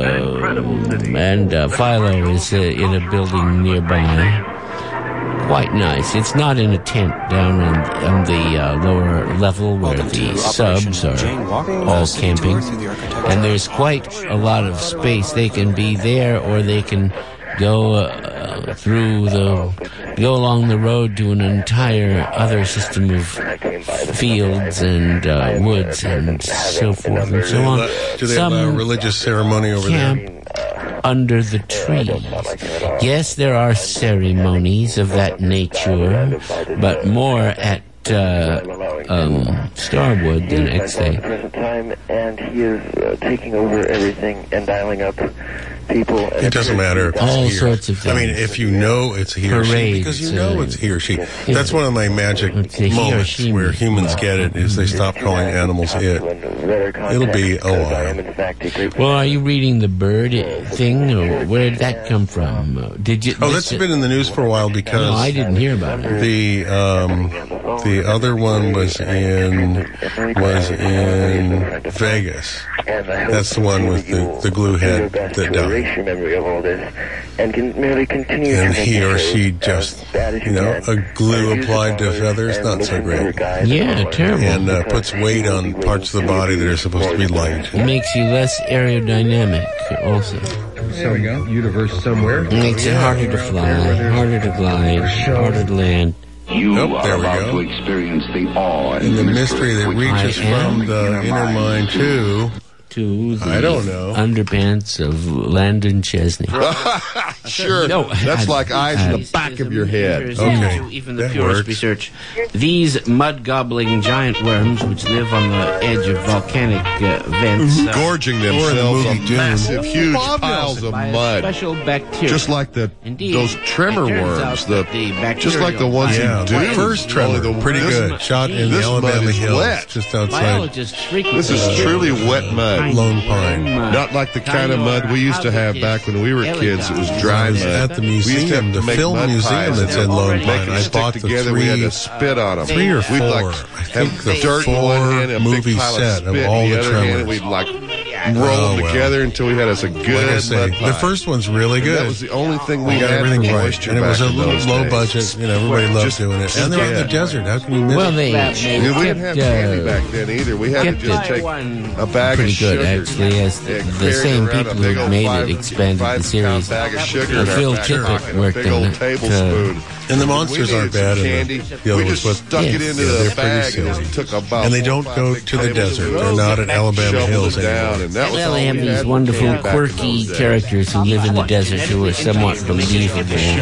Uh, and uh, Philo is uh, in a building nearby. Quite nice. It's not in a tent down on, on the uh, lower level where the subs are all camping. And there's quite a lot of space. They can be there or they can go uh, through the, go along the road to an entire other system of fields and uh, woods and so forth and so on. Do they Some have a religious ceremony over camp there? under the trees. Yes, there are ceremonies of that nature, but more at uh, um, Starwood than X-Day. present time, and he is uh, taking over everything and dialing up people. And It doesn't matter if it's All he or- sorts of I mean, things. if you know it's he or she, Parades, because you know uh, it's he or she. That's one of my magic a he or moments she where humans get it, is they stop calling animals it. It'll be a while. Well, are you reading the bird thing, or where did that come from? Uh, Did you? Oh, that's been in the news for a while because No, I didn't hear about it. the um, the other one was in was in Vegas. That's the one with the, the glue head that died. Erase your memory of all this, and can merely continue And to make he the or show she as just, bad as you know, can. a glue Use applied to callers feathers, and not so listen to your great. guides Yeah, and terrible. And uh, puts weight on parts of the body that are supposed to be light. It makes you less aerodynamic, also. There we go. Universe somewhere. It makes it harder to fly, harder to glide, harder to land. You Nope, there are we about go. to experience the awe And the mystery that reaches I am from the inner mind to to the I don't know. underpants of Landon Chesney. Sure. No, That's I- like eyes in I- the back of your head. Okay, Even the that purest works. research. These mud-gobbling giant worms, which live on the edge of volcanic uh, vents, uh, Gorging Or in the themselves movie on Dune. massive, huge Bob piles knows of by a mud. special bacteria. Just like the Indeed, those tremor it turns worms, out the, that the just like the ones Yeah, in the Dune. first tremor, Only the- pretty this- good. Shot in the this mud Alabama is hills, wet. just outside Biologists frequently This is truly wet mud. Lone Pine. Not like the kind of mud we used to have back when we were kids. It was dry I was mud. at the We used to museum, have to the make film mud museum pies that's and in Lone make Pine. them I stick bought the together. We had three, to spit on them. three or We'd four, like I have think the dirt in one four hand and a big movie pile of set of spit all in the the other hand, tremors. and we'd like roll Oh, them well. together until we had us a good Like I say, mud pie. the first one's really And good. that was the only thing we We got had everything for right, moisture and it was back a in little those low days. budget. You know, everybody loved Just- doing it, and they're in the yeah. desert. How can you miss Well, it? they, Yeah, they we didn't kept, have candy uh, back then either. We had to kept just it take a bag pretty of good, sugar. actually, as the, Yeah, the carry same around a people big who old made five- it expanded the five-pound series. bag of sugar Uh, in our Phil back Tippett pocket, a worked big on old it. tablespoon. And the monsters We aren't needed bad. some In candy. the, the other We ones, just but stuck it Yes. into yeah, the they're pretty bag and silly. it took about And they four don't or go five to the big tables desert. of They're not in Alabama shoveled hills it down, anymore. and that was Well, all they have we these had wonderful, back in those quirky days. characters who live in the desert who are somewhat believable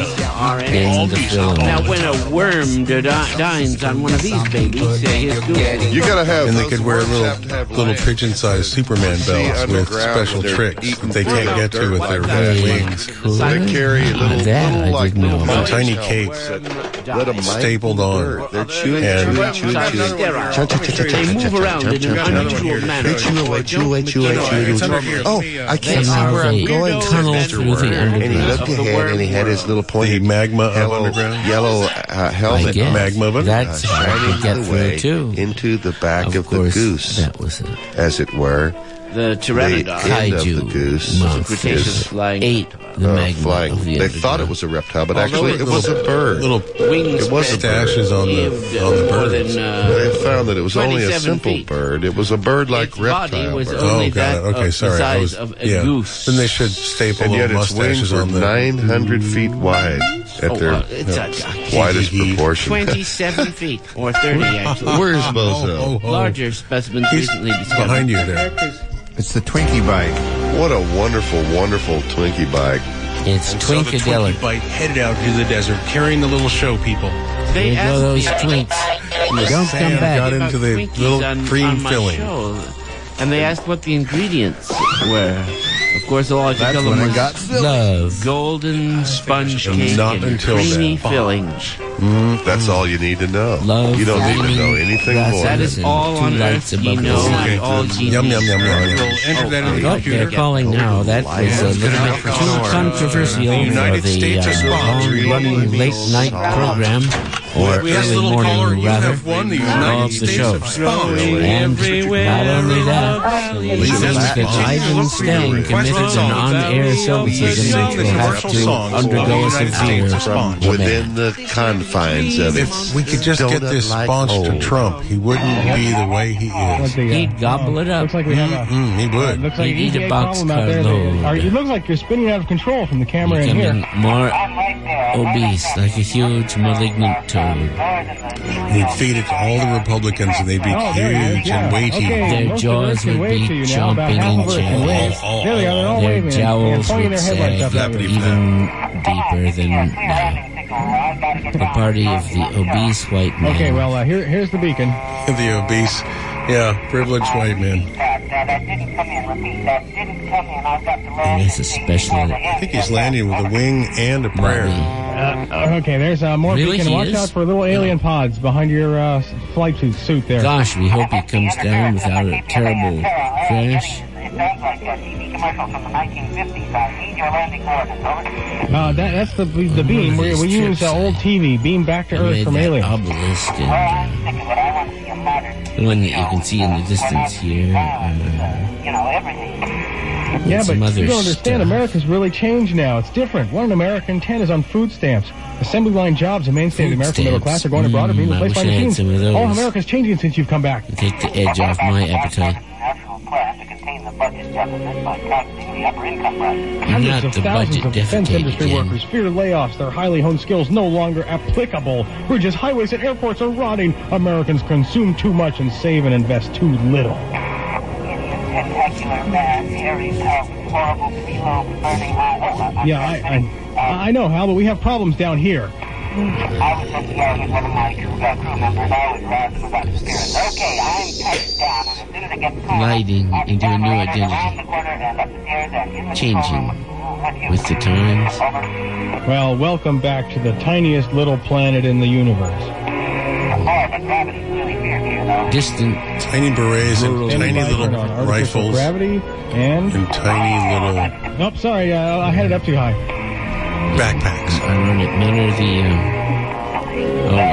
in the film. Now, when a worm di- dines on one of these babies, uh, his goose. You gotta have. And they those could wear worms little have to have little legs. pigeon-sized Superman See belts with underground special when they're tricks eating that they can't get to dirt with like their that. wings. They carry little, that little I like didn't little know. And mice tiny helmets capes that let 'em bite stapled the on. dirt. They're chewing, And- chewing, chewing, chewing. They move around in an unusual manner. They chew away, chew away, chew away, chew away. Oh, I can't see Somehow where I'm they going. tunnel said Mister through the Worm. And he underground. looked ahead and he had his little The pointy magma of yellow, underground. yellow uh, I helmet. guess. Magma of That's uh, how I shining could get the way through, too. into the back of, Of the course, goose, that was it. as it were. The The pteranodon. end of the Kaiju goose Cretaceous is flying. Ate the uh, magma flying. of the They thought it underground. was a reptile, but Although actually it it was a bird. Little Wings It was a bird. stashes on the lived, on the uh, more birds. than, uh, They found that it was only a twenty-seven simple feet. bird. It was a bird like Its body reptile was bird. only Oh, got that it. Okay, of sorry. the I size was, of a yeah. goose. Then they should staple and yet little its wings mustaches were on the. nine hundred feet wide at Oh, their uh, it's a, widest Hee hee. proportion. twenty-seven feet, or thirty actually. Where's Oh, Bozo? oh, oh. Larger specimens He's recently discovered. behind you there. It's the Twinkie bike. What a wonderful, wonderful Twinkie bike. It's And so the Twinkadelic. Twinkie bike headed out into the desert, carrying the little show people. They There go asked those me twinks. Don't Sand come back. got into the Twinkies little on, cream on my filling. show, and they asked what the ingredients were. Of course, all I could That's tell them when it was got filled. Love. golden sponge cake Not and until creamy then. fillings. Mm, that's all you need to know. Love. You don't need to flaming know anything grass more. That is and all two on lights earth ye above the know, sea. and all ye Yum, need. yum, yum, yum, We'll yum. enter that in the Oh, computer. they're calling now. That was a little bit too controversial The United for the States is uh, sponsoring long-running late-night program, or We asked early the little caller, morning, you rather, have won the United of the States show. of sponsoring. And not only that, it Lisa, seems let's that continue Ivan to look for your Stang requested committed an songs. on-air We self-decision sing which the will have commercial to songs of undergo the a United severe States of From demand. within the confines of it. If we could just get this sponsor to Trump, he wouldn't be the way he is. He'd gobble it up. Looks like we have a. Mm, he would. Looks like He'd an eat a E P A problem out there. boxcar They- are- load. It looks like you're spinning out of control from the camera in here. Becoming more obese, like a huge malignant toad. He'd feed it to all the Republicans, and they'd be Oh, there he is, huge yeah. and weighty. Okay, Their most jaws of us can would wave be to you now, about chomping half and of us can wave. jagged. There they are, they're all Their waving and jowls pointing would their headlights up sag at you. even deeper than now. The party of the obese white man. Okay, well, uh, here, here's the beacon. The obese, yeah, privileged white man. And it's especially I think he's landing with a wing and a prayer. Uh, okay, there's uh, more Really, beacon. he Watch is? out for little alien pods behind your uh, flight suit, suit there. Gosh, we hope he comes down without a terrible crash. Uh, that, that's the the beam. We, we use uh, old T V, beam back to He Earth made from that aliens. obelisk and, uh, the one that you can see in the distance here. Uh, Yeah, some but other you don't understand. stuff. America's really changed now. It's different. One in America in ten is on food stamps. Assembly line jobs, the mainstay of the Food American middle stamps. class, are going abroad and being Mm, I replaced by wish I had machines. some of those. All America's changing since you've come back. take the edge off my appetite. Hundreds Not of the thousands budget of defense defecate industry again. workers fear layoffs. Their highly honed skills no longer applicable. Bridges, highways, and airports are rotting. Americans consume too much and save and invest too little. Yeah, I, I, I know, Hal, but we have problems down here. I was just yelling at one of my crew, uh, crew members. I was razzing about the spirits. Okay, I'm touched down, and as soon as I get to Gliding into a new identity. Changing with the times. Well, welcome back to the tiniest little planet in the universe. Distant. Tiny berets and tiny little rifles. Gravity and... And tiny little... Nope, sorry, uh, I had it up too high. Backpacks. Ironic manner, the... Uh, oh, well.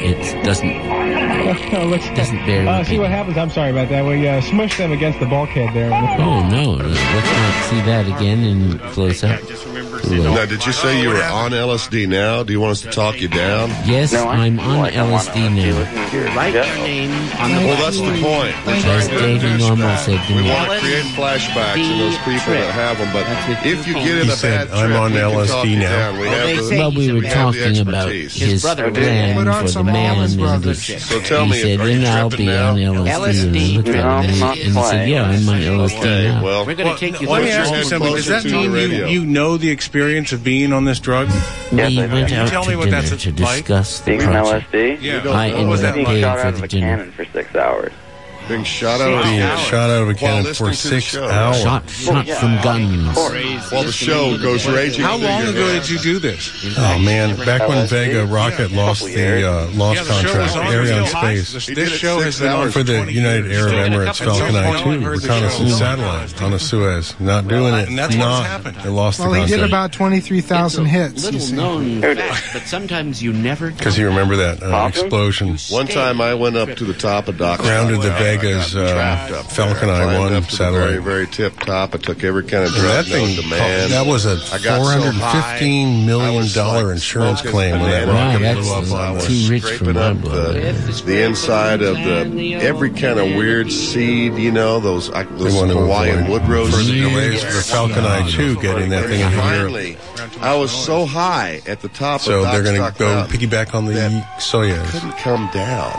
it doesn't let's doesn't bear uh, see repeating. what happens. I'm sorry about that. We uh, smushed them against the bulkhead there. Oh no! Let's not see that again in close up. Now, did you say you were on L S D now? Do you want us to talk you down? Yes, I'm on L S D now. Write your name on the Well, that's the point. We're As trying to- Davey Normal said to We me. want to create flashbacks in those people that have them, but if you get in He a said, bad "I'm trip, on we can L S D talk you now." down. We Well, have they the- say Well, we were we have the talking about expertise. his brother did. plan Put on for the some man, Allman and Brothers he, shit. So tell he me, said, are you then I'll tripping be now? on L S D. L S D? And I looked at No, him I'm and, not he- and he said, playing. yeah, I'm on L S D Okay, now. well, We're going to take you Let through me ask you Closer something. Does that to the mean radio. you, you know the experience of being on this drug? We Yes, I went do. out Tell to me what dinner that's to like. discuss the Being on L S project. D? Yeah. I What was ended that up Being paying shot for out of the a dinner. cannon for six hours. being shot out of Being a shot out of a cannon While for listening to the six show. hours. Shot, shot from guns. While the show goes raging. How through long your ago head. did you do this? Oh man! Back when Vega Rocket lost the uh, lost Yeah, the show contract, was on Ariane still high. Space This, He this did it show six has been on hours for the twenty United years. Arab At Emirates some Falcon point, Eye two I heard the reconnaissance show. satellite on the Suez, not doing it. And that's what's not. happened. They lost Well, the he did contract. about twenty-three thousand hits. you Little see. known Who did? fact, but sometimes you never. Because you remember that uh, Falcon? explosion. One time I went up to the top of Doc. Grounded the Well, I Vegas, got uh, trapped up Falcon there. Eye Climbed one up to the satellite. very, very tip top. I took every kind of And drug that thing, known to man. that was a I got four so hundred fifteen high, million I was dollar like insurance smoking claim when that banana. rocket Wow, blew that's up on I was us. too rich for scraping my up blood. the, the inside of the every kind of weird seed, you know, those, I, They those want to Hawaiian avoid wood rose further seeds. delays for the Falcon Eye two getting that thing into Europe. Finally, I was so high at the top So of they're going to Dockstock go Mountain, piggyback on the Soyuz. couldn't come down.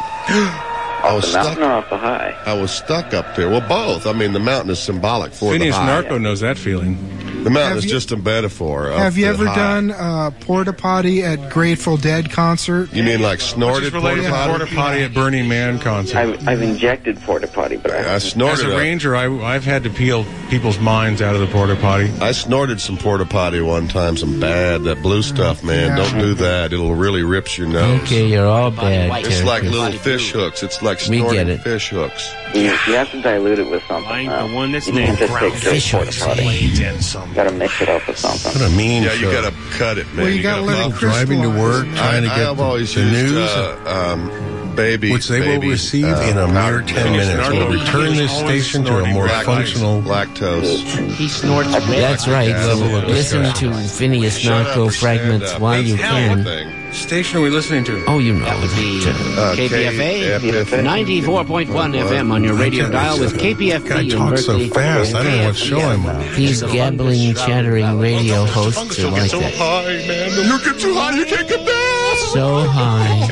I was The mountain stuck. or off the high? I was stuck up there. Well, both. I mean, the mountain is symbolic for Phineas the high. Narco knows that feeling. The mountain Have is you- just a metaphor. Of Have you the ever high. done a porta potty at Grateful Dead concert? You mean like Which snorted is related porta to potty? Porta Potty at Burning Man concert. I've, I've injected porta potty, but I I haven't. As snorted. a a- ranger, I, I've had to peel people's minds out of the porta potty. I snorted some porta potty one time, some bad, that blue stuff, man. Yeah. Don't do that. It'll really rips your nose. Okay, you're all bad It's like characters. little fish hooks. It's like We snorting get it. fish hooks. You, you have to dilute it with something. Uh, the one that's you can't named just take straight Fish porta hooks. potty. Got to mix it up with something. What a mean Yeah, you show. got to cut it, man. Well, you gotta gotta let it buff- Driving to work, trying to I, get I've the, always the used, news, uh, um, baby, which they baby, will receive uh, in a mere powdered ten milk. minutes. Will return this station to a more Lact- functional lactose. He snorts red. That's right. level of Listen to Phineas Shut up Narco or stand fragments up. while That's you the can. thing. Station are we listening to? Oh, you know. That would be Uh, K P F K- A, ninety-four point one F M on your radio dial with K P F Guy B in talks so Berkeley. fast. I don't know what show I'm on. These gabbling, chattering radio hosts are like that. High, man. You get too high, you can't come down. So high.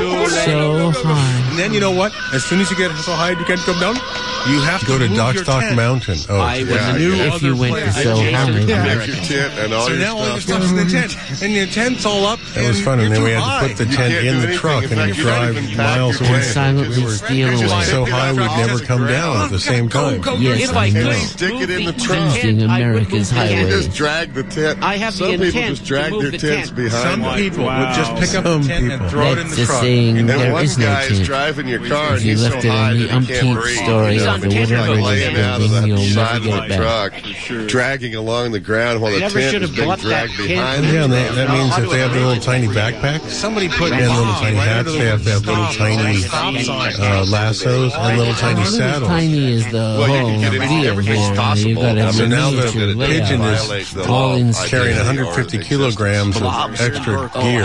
So high. And then you know what? As soon as you get so high you can't come down, you have to Go to move your Dockstock tent. Mountain. Oh, I was Yeah, a new If you went to so high. You then- make your tent and all So your now all your stuff. stuff's in the tent, and your tent's all up. that was fun. And then we had to put the You tent can't in do the anything. truck In and fact, you you don't drive even pack miles your away. And silently steal We were away. so high we'd never come down at the same time. Yes, If I I know. could Stick it in the move trunk. Using tent, I would America's move the You highway. just drag the tent. I have the Some people intent just drag to move their the tents tent. behind. Some people would just pick up Some the tent people. and throw it in That's the the truck. saying, And there one is no guy is tent. driving your car, If you and he's left so it in high the that he can't umpteenth breathe. story He's of on the the whatever tent, it is laying out of building, the you'll never side of get the it back. truck, dragging along the ground while the Never tent should is have being bought that dragged kid. behind Yeah, and him. that, that means if they have the little tiny backpacks, Somebody put and little tiny hats, they have to have little tiny uh, lassos and little tiny Little saddles. tiny is the Well, you whole can get any- deal everything's here. possible. You've got to have So a now the, miniature the pigeon layout. is Violate the all law. in carrying one hundred fifty kilograms of extra gear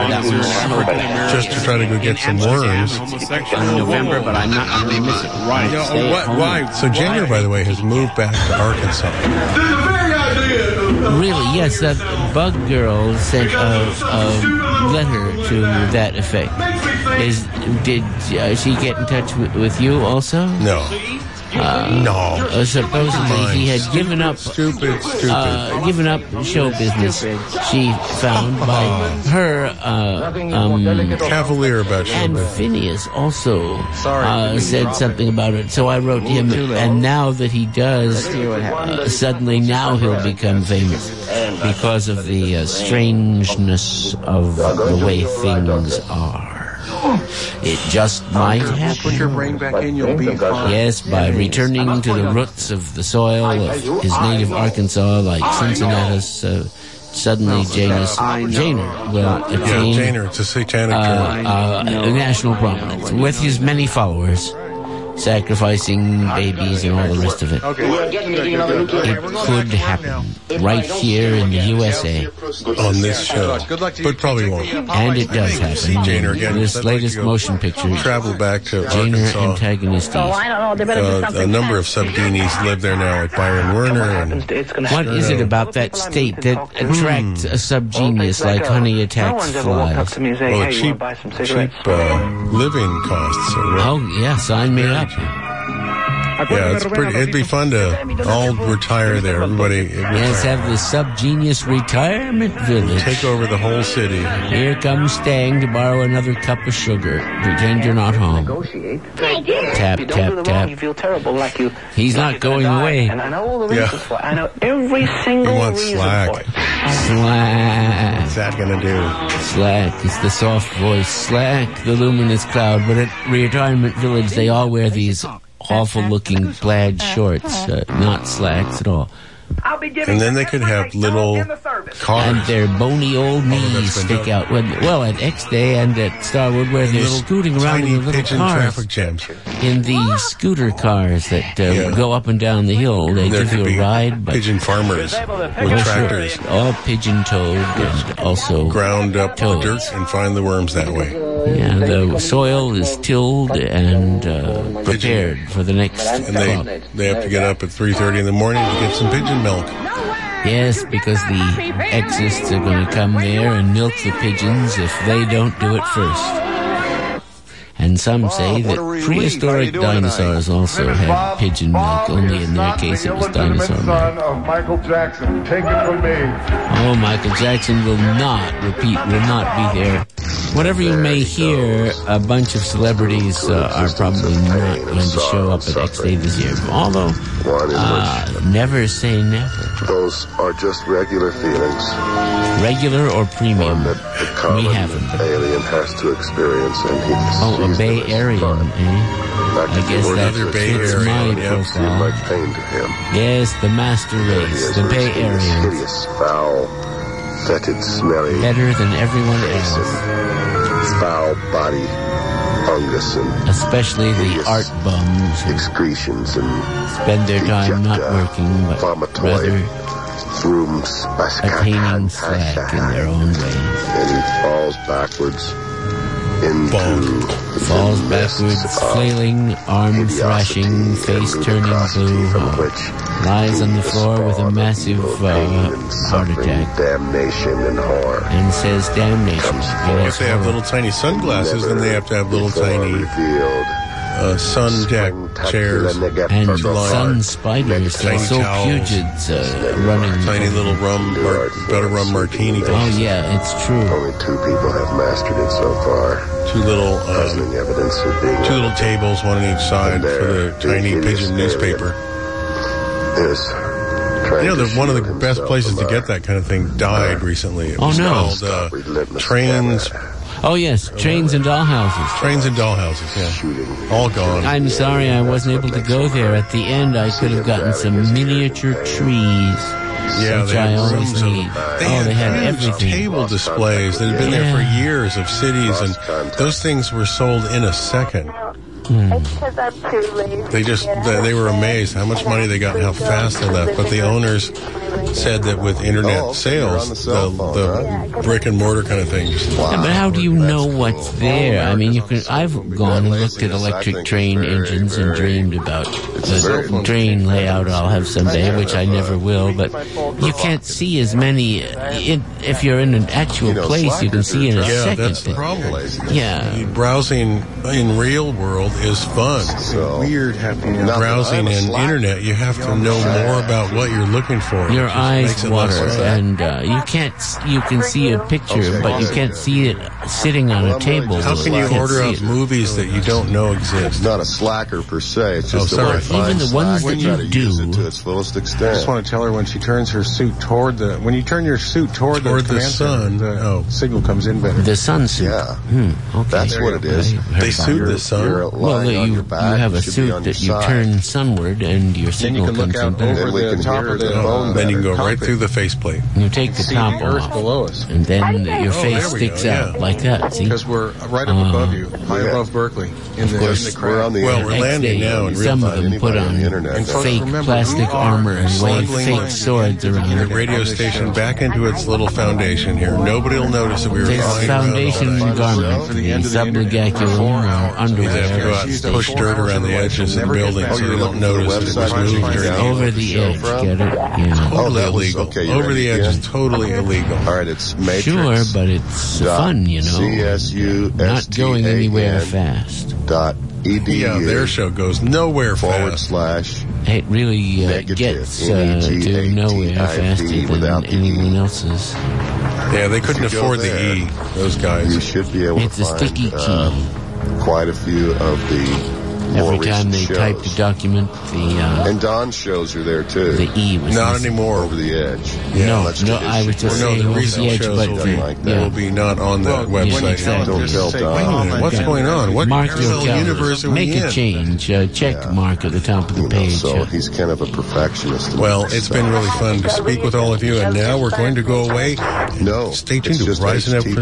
just to try to go get some worms. in November, but I'm not going to miss it. Right. You know, Stay at what- home. why? So January, by the way, has moved back to Arkansas. Really, yes, that Bug Girl sent a, a letter to that effect. Is did uh, she get in touch with, with you also? No. Uh, No. Uh, supposedly he had given up, Stupid, stupid. uh, given up show business. She found by her uh, um, Cavalier about show and business. Phineas also uh, said something about it. So I wrote to him, and now that he does, uh, suddenly now he'll become famous because of the uh, strangeness of the way things are. It just might happen. Put your brain back in, you'll be fine. Yes, by returning to the roots of the soil of his native Arkansas, like Cincinnatus uh, suddenly Janus, Janer will attain yeah, Janer, it's a satanic uh, term. uh, national prominence with his many followers, sacrificing babies and all the rest of it. It could happen right here in the U S A. On this show. But probably won't. And it does happen. See Janer again. This I'd latest like to motion picture. Travel back to Janer Arkansas. antagonistes. Uh, a number of Subdinis live there now, like Byron Werner. And what is it about that state that attracts a subgenius like honey attacks flies? Well, cheap, cheap uh, living costs. Oh, yeah, sign me up. Yeah, it's pretty. It'd be fun to all retire there. Everybody. Let's have the Subgenius Retirement Village. Take over the whole city. Here comes Stang to borrow another cup of sugar. Pretend you're not home. Tap, tap, tap. You feel terrible, like you. He's not going away. And I know all the reasons for it. I know every single he wants reason slack. for it. Slack. What's that gonna do? Slack. It's the soft voice. Slack, the luminous cloud. But at Retirement Village, they all wear these awful-looking plaid shorts, uh, not slacks at all. And then they could have little cars. And their bony old knees stick out. Well, at X-Day and at Starwood, where they're little scooting around in the little pigeon cars. traffic jams. In the scooter cars that uh, yeah. go up and down the hill. They there give you a be ride. But pigeon farmers with tractors. All pigeon-toed and also ground up toads. the dirt and find the worms that way. Yeah, the soil is tilled and uh, prepared for the next And they, they have to get up at three thirty in the morning to get some pigeon milk. Yes, because the exists are going to come there and milk the pigeons if they don't do it first. And some say that prehistoric dinosaurs also had pigeon milk, only in their case it was dinosaur milk. Of Michael Jackson. Take it from me. Oh, Michael Jackson will not repeat, will not be there. Whatever you may hear, a bunch of celebrities uh, are probably not going to show up at X-Day this year. Although, uh, never say never. Those are just regular feelings. Regular or premium? One that the common we have them. alien has to experience, and he Oh, a Bay Area, eh? I guess that Bay fits Area, my yeah. profile. like pain to him. Yes, the master race, the Bay Area. Hideous, foul, fetid, smelly. Better than everyone face else. and Foul body, fungus, and especially the art bums who excretions and spend their time not working, but rather rooms, attaining slack in their own ways. And he falls backwards into Bonk. Falls backwards, flailing, arm thrashing, face turning blue, uh, lies on the floor with a massive uh, heart attack. Damnation and horror. And says damnation. If they have little tiny sunglasses, then they have to have little tiny uh, sun deck chairs and sun spiders. They're so pugid, uh, running. Tiny little rum, mar- better rum martini. Oh yeah, it's true. Only two people have mastered it so far. Two little, um, evidence of being two little tables, one on each side for the tiny pigeon newspaper. Is you know, the, one of the best places to get that kind of thing died recently. It oh was no! Called, uh, trains. Oh yes, trains and dollhouses. Trains and dollhouses, yeah. All gone. I'm sorry I wasn't able to go there. At the end, I could have gotten some miniature trees. Yeah, which they I had always rooms need. of, oh, they had, they had huge everything. Table displays that had been yeah. there for years of cities, and those things were sold in a second. Hmm. They just, they, they were amazed how much money they got and how fast they left. But the owners said that with internet oh, sales, the, the brick and mortar kind of thing. Wow. Yeah, but how do you know what's there? I mean, you can. I've gone and looked at electric train engines and dreamed about the train layout I'll have someday, which I never will. But you can't see as many. It, if you're in an actual place, you can see in a yeah, second. That's the problem. Yeah, browsing in real world is fun. So weird happening. Browsing in internet, you have to know more about what you're looking for. Your eyes water, and uh, you can't. You can see a picture, but you can't see it sitting on a table. How can you order up movies that you don't know exist? It's not a slacker per se. It's just oh, sorry. Even the ones that you do. Use it to its fullest extent. I just want to tell her when she turns her suit toward the. When you turn your suit toward, toward the, the sun, the oh. signal comes in better. The sun suit. Yeah, hmm, okay. That's what it is. They suit the sun. Well, you, you have a suit that you turn sunward, and your signal then you can comes look out in better. over the top of the phone. Then you can go right through the faceplate. You take the See top the earth off, below us. and then your Oh, face there we sticks go, out yeah. like that. See? Because we're right up Uh, above you, high yeah. above Berkeley. In the, Of course, in the We're crowd. on the Well, air. we're Next landing day, now in real some time. of them Anybody put on on the internet And folks, fake remember, plastic you are armor and wave smuggling fake swords around the it. radio station back into its little foundation here. Nobody will notice that we were There's flying foundation around all day. garment, For the the end of the subligaculum or We'd have to go underwear. out and push dirt around the edges of the building so you don't notice that it was moved during the Over the edge, get it? Yeah. Oh, Totally that was- illegal. okay, you Over ready the edge again? is totally illegal. All right, it's Matrix. Sure, but it's dot fun, you know. C S U Not going anywhere fast. Dot E D U Yeah, their show goes nowhere forward fast. slash It really uh, Negative, gets uh, N E G A T I V E to nowhere faster without than the anyone E. else's. Yeah, they couldn't If you go afford the there, E, those guys. you should be able It's to a find sticky key. um, quite a few of the more Every time recent they shows. type to document the uh, And Don's shows are there too. the E was Not missing. anymore. Over the edge. No, Let's no, do I was this. just Well, no, saying the over recent the edge, shows but will uh, be, like they yeah. will be not on that Well, website. when you tell Don't tell Say, Don. wait a minute, What's Okay. going on? What Mark your parallel calendar. universe are we Make a in? change. Uh, check Yeah. mark at the top of the You know, page. so uh, he's kind of a perfectionist. in Well, that it's been stuff. really fun to speak with all of you, and now we're going to go away. No, Stay tuned it's to just Rising Up H T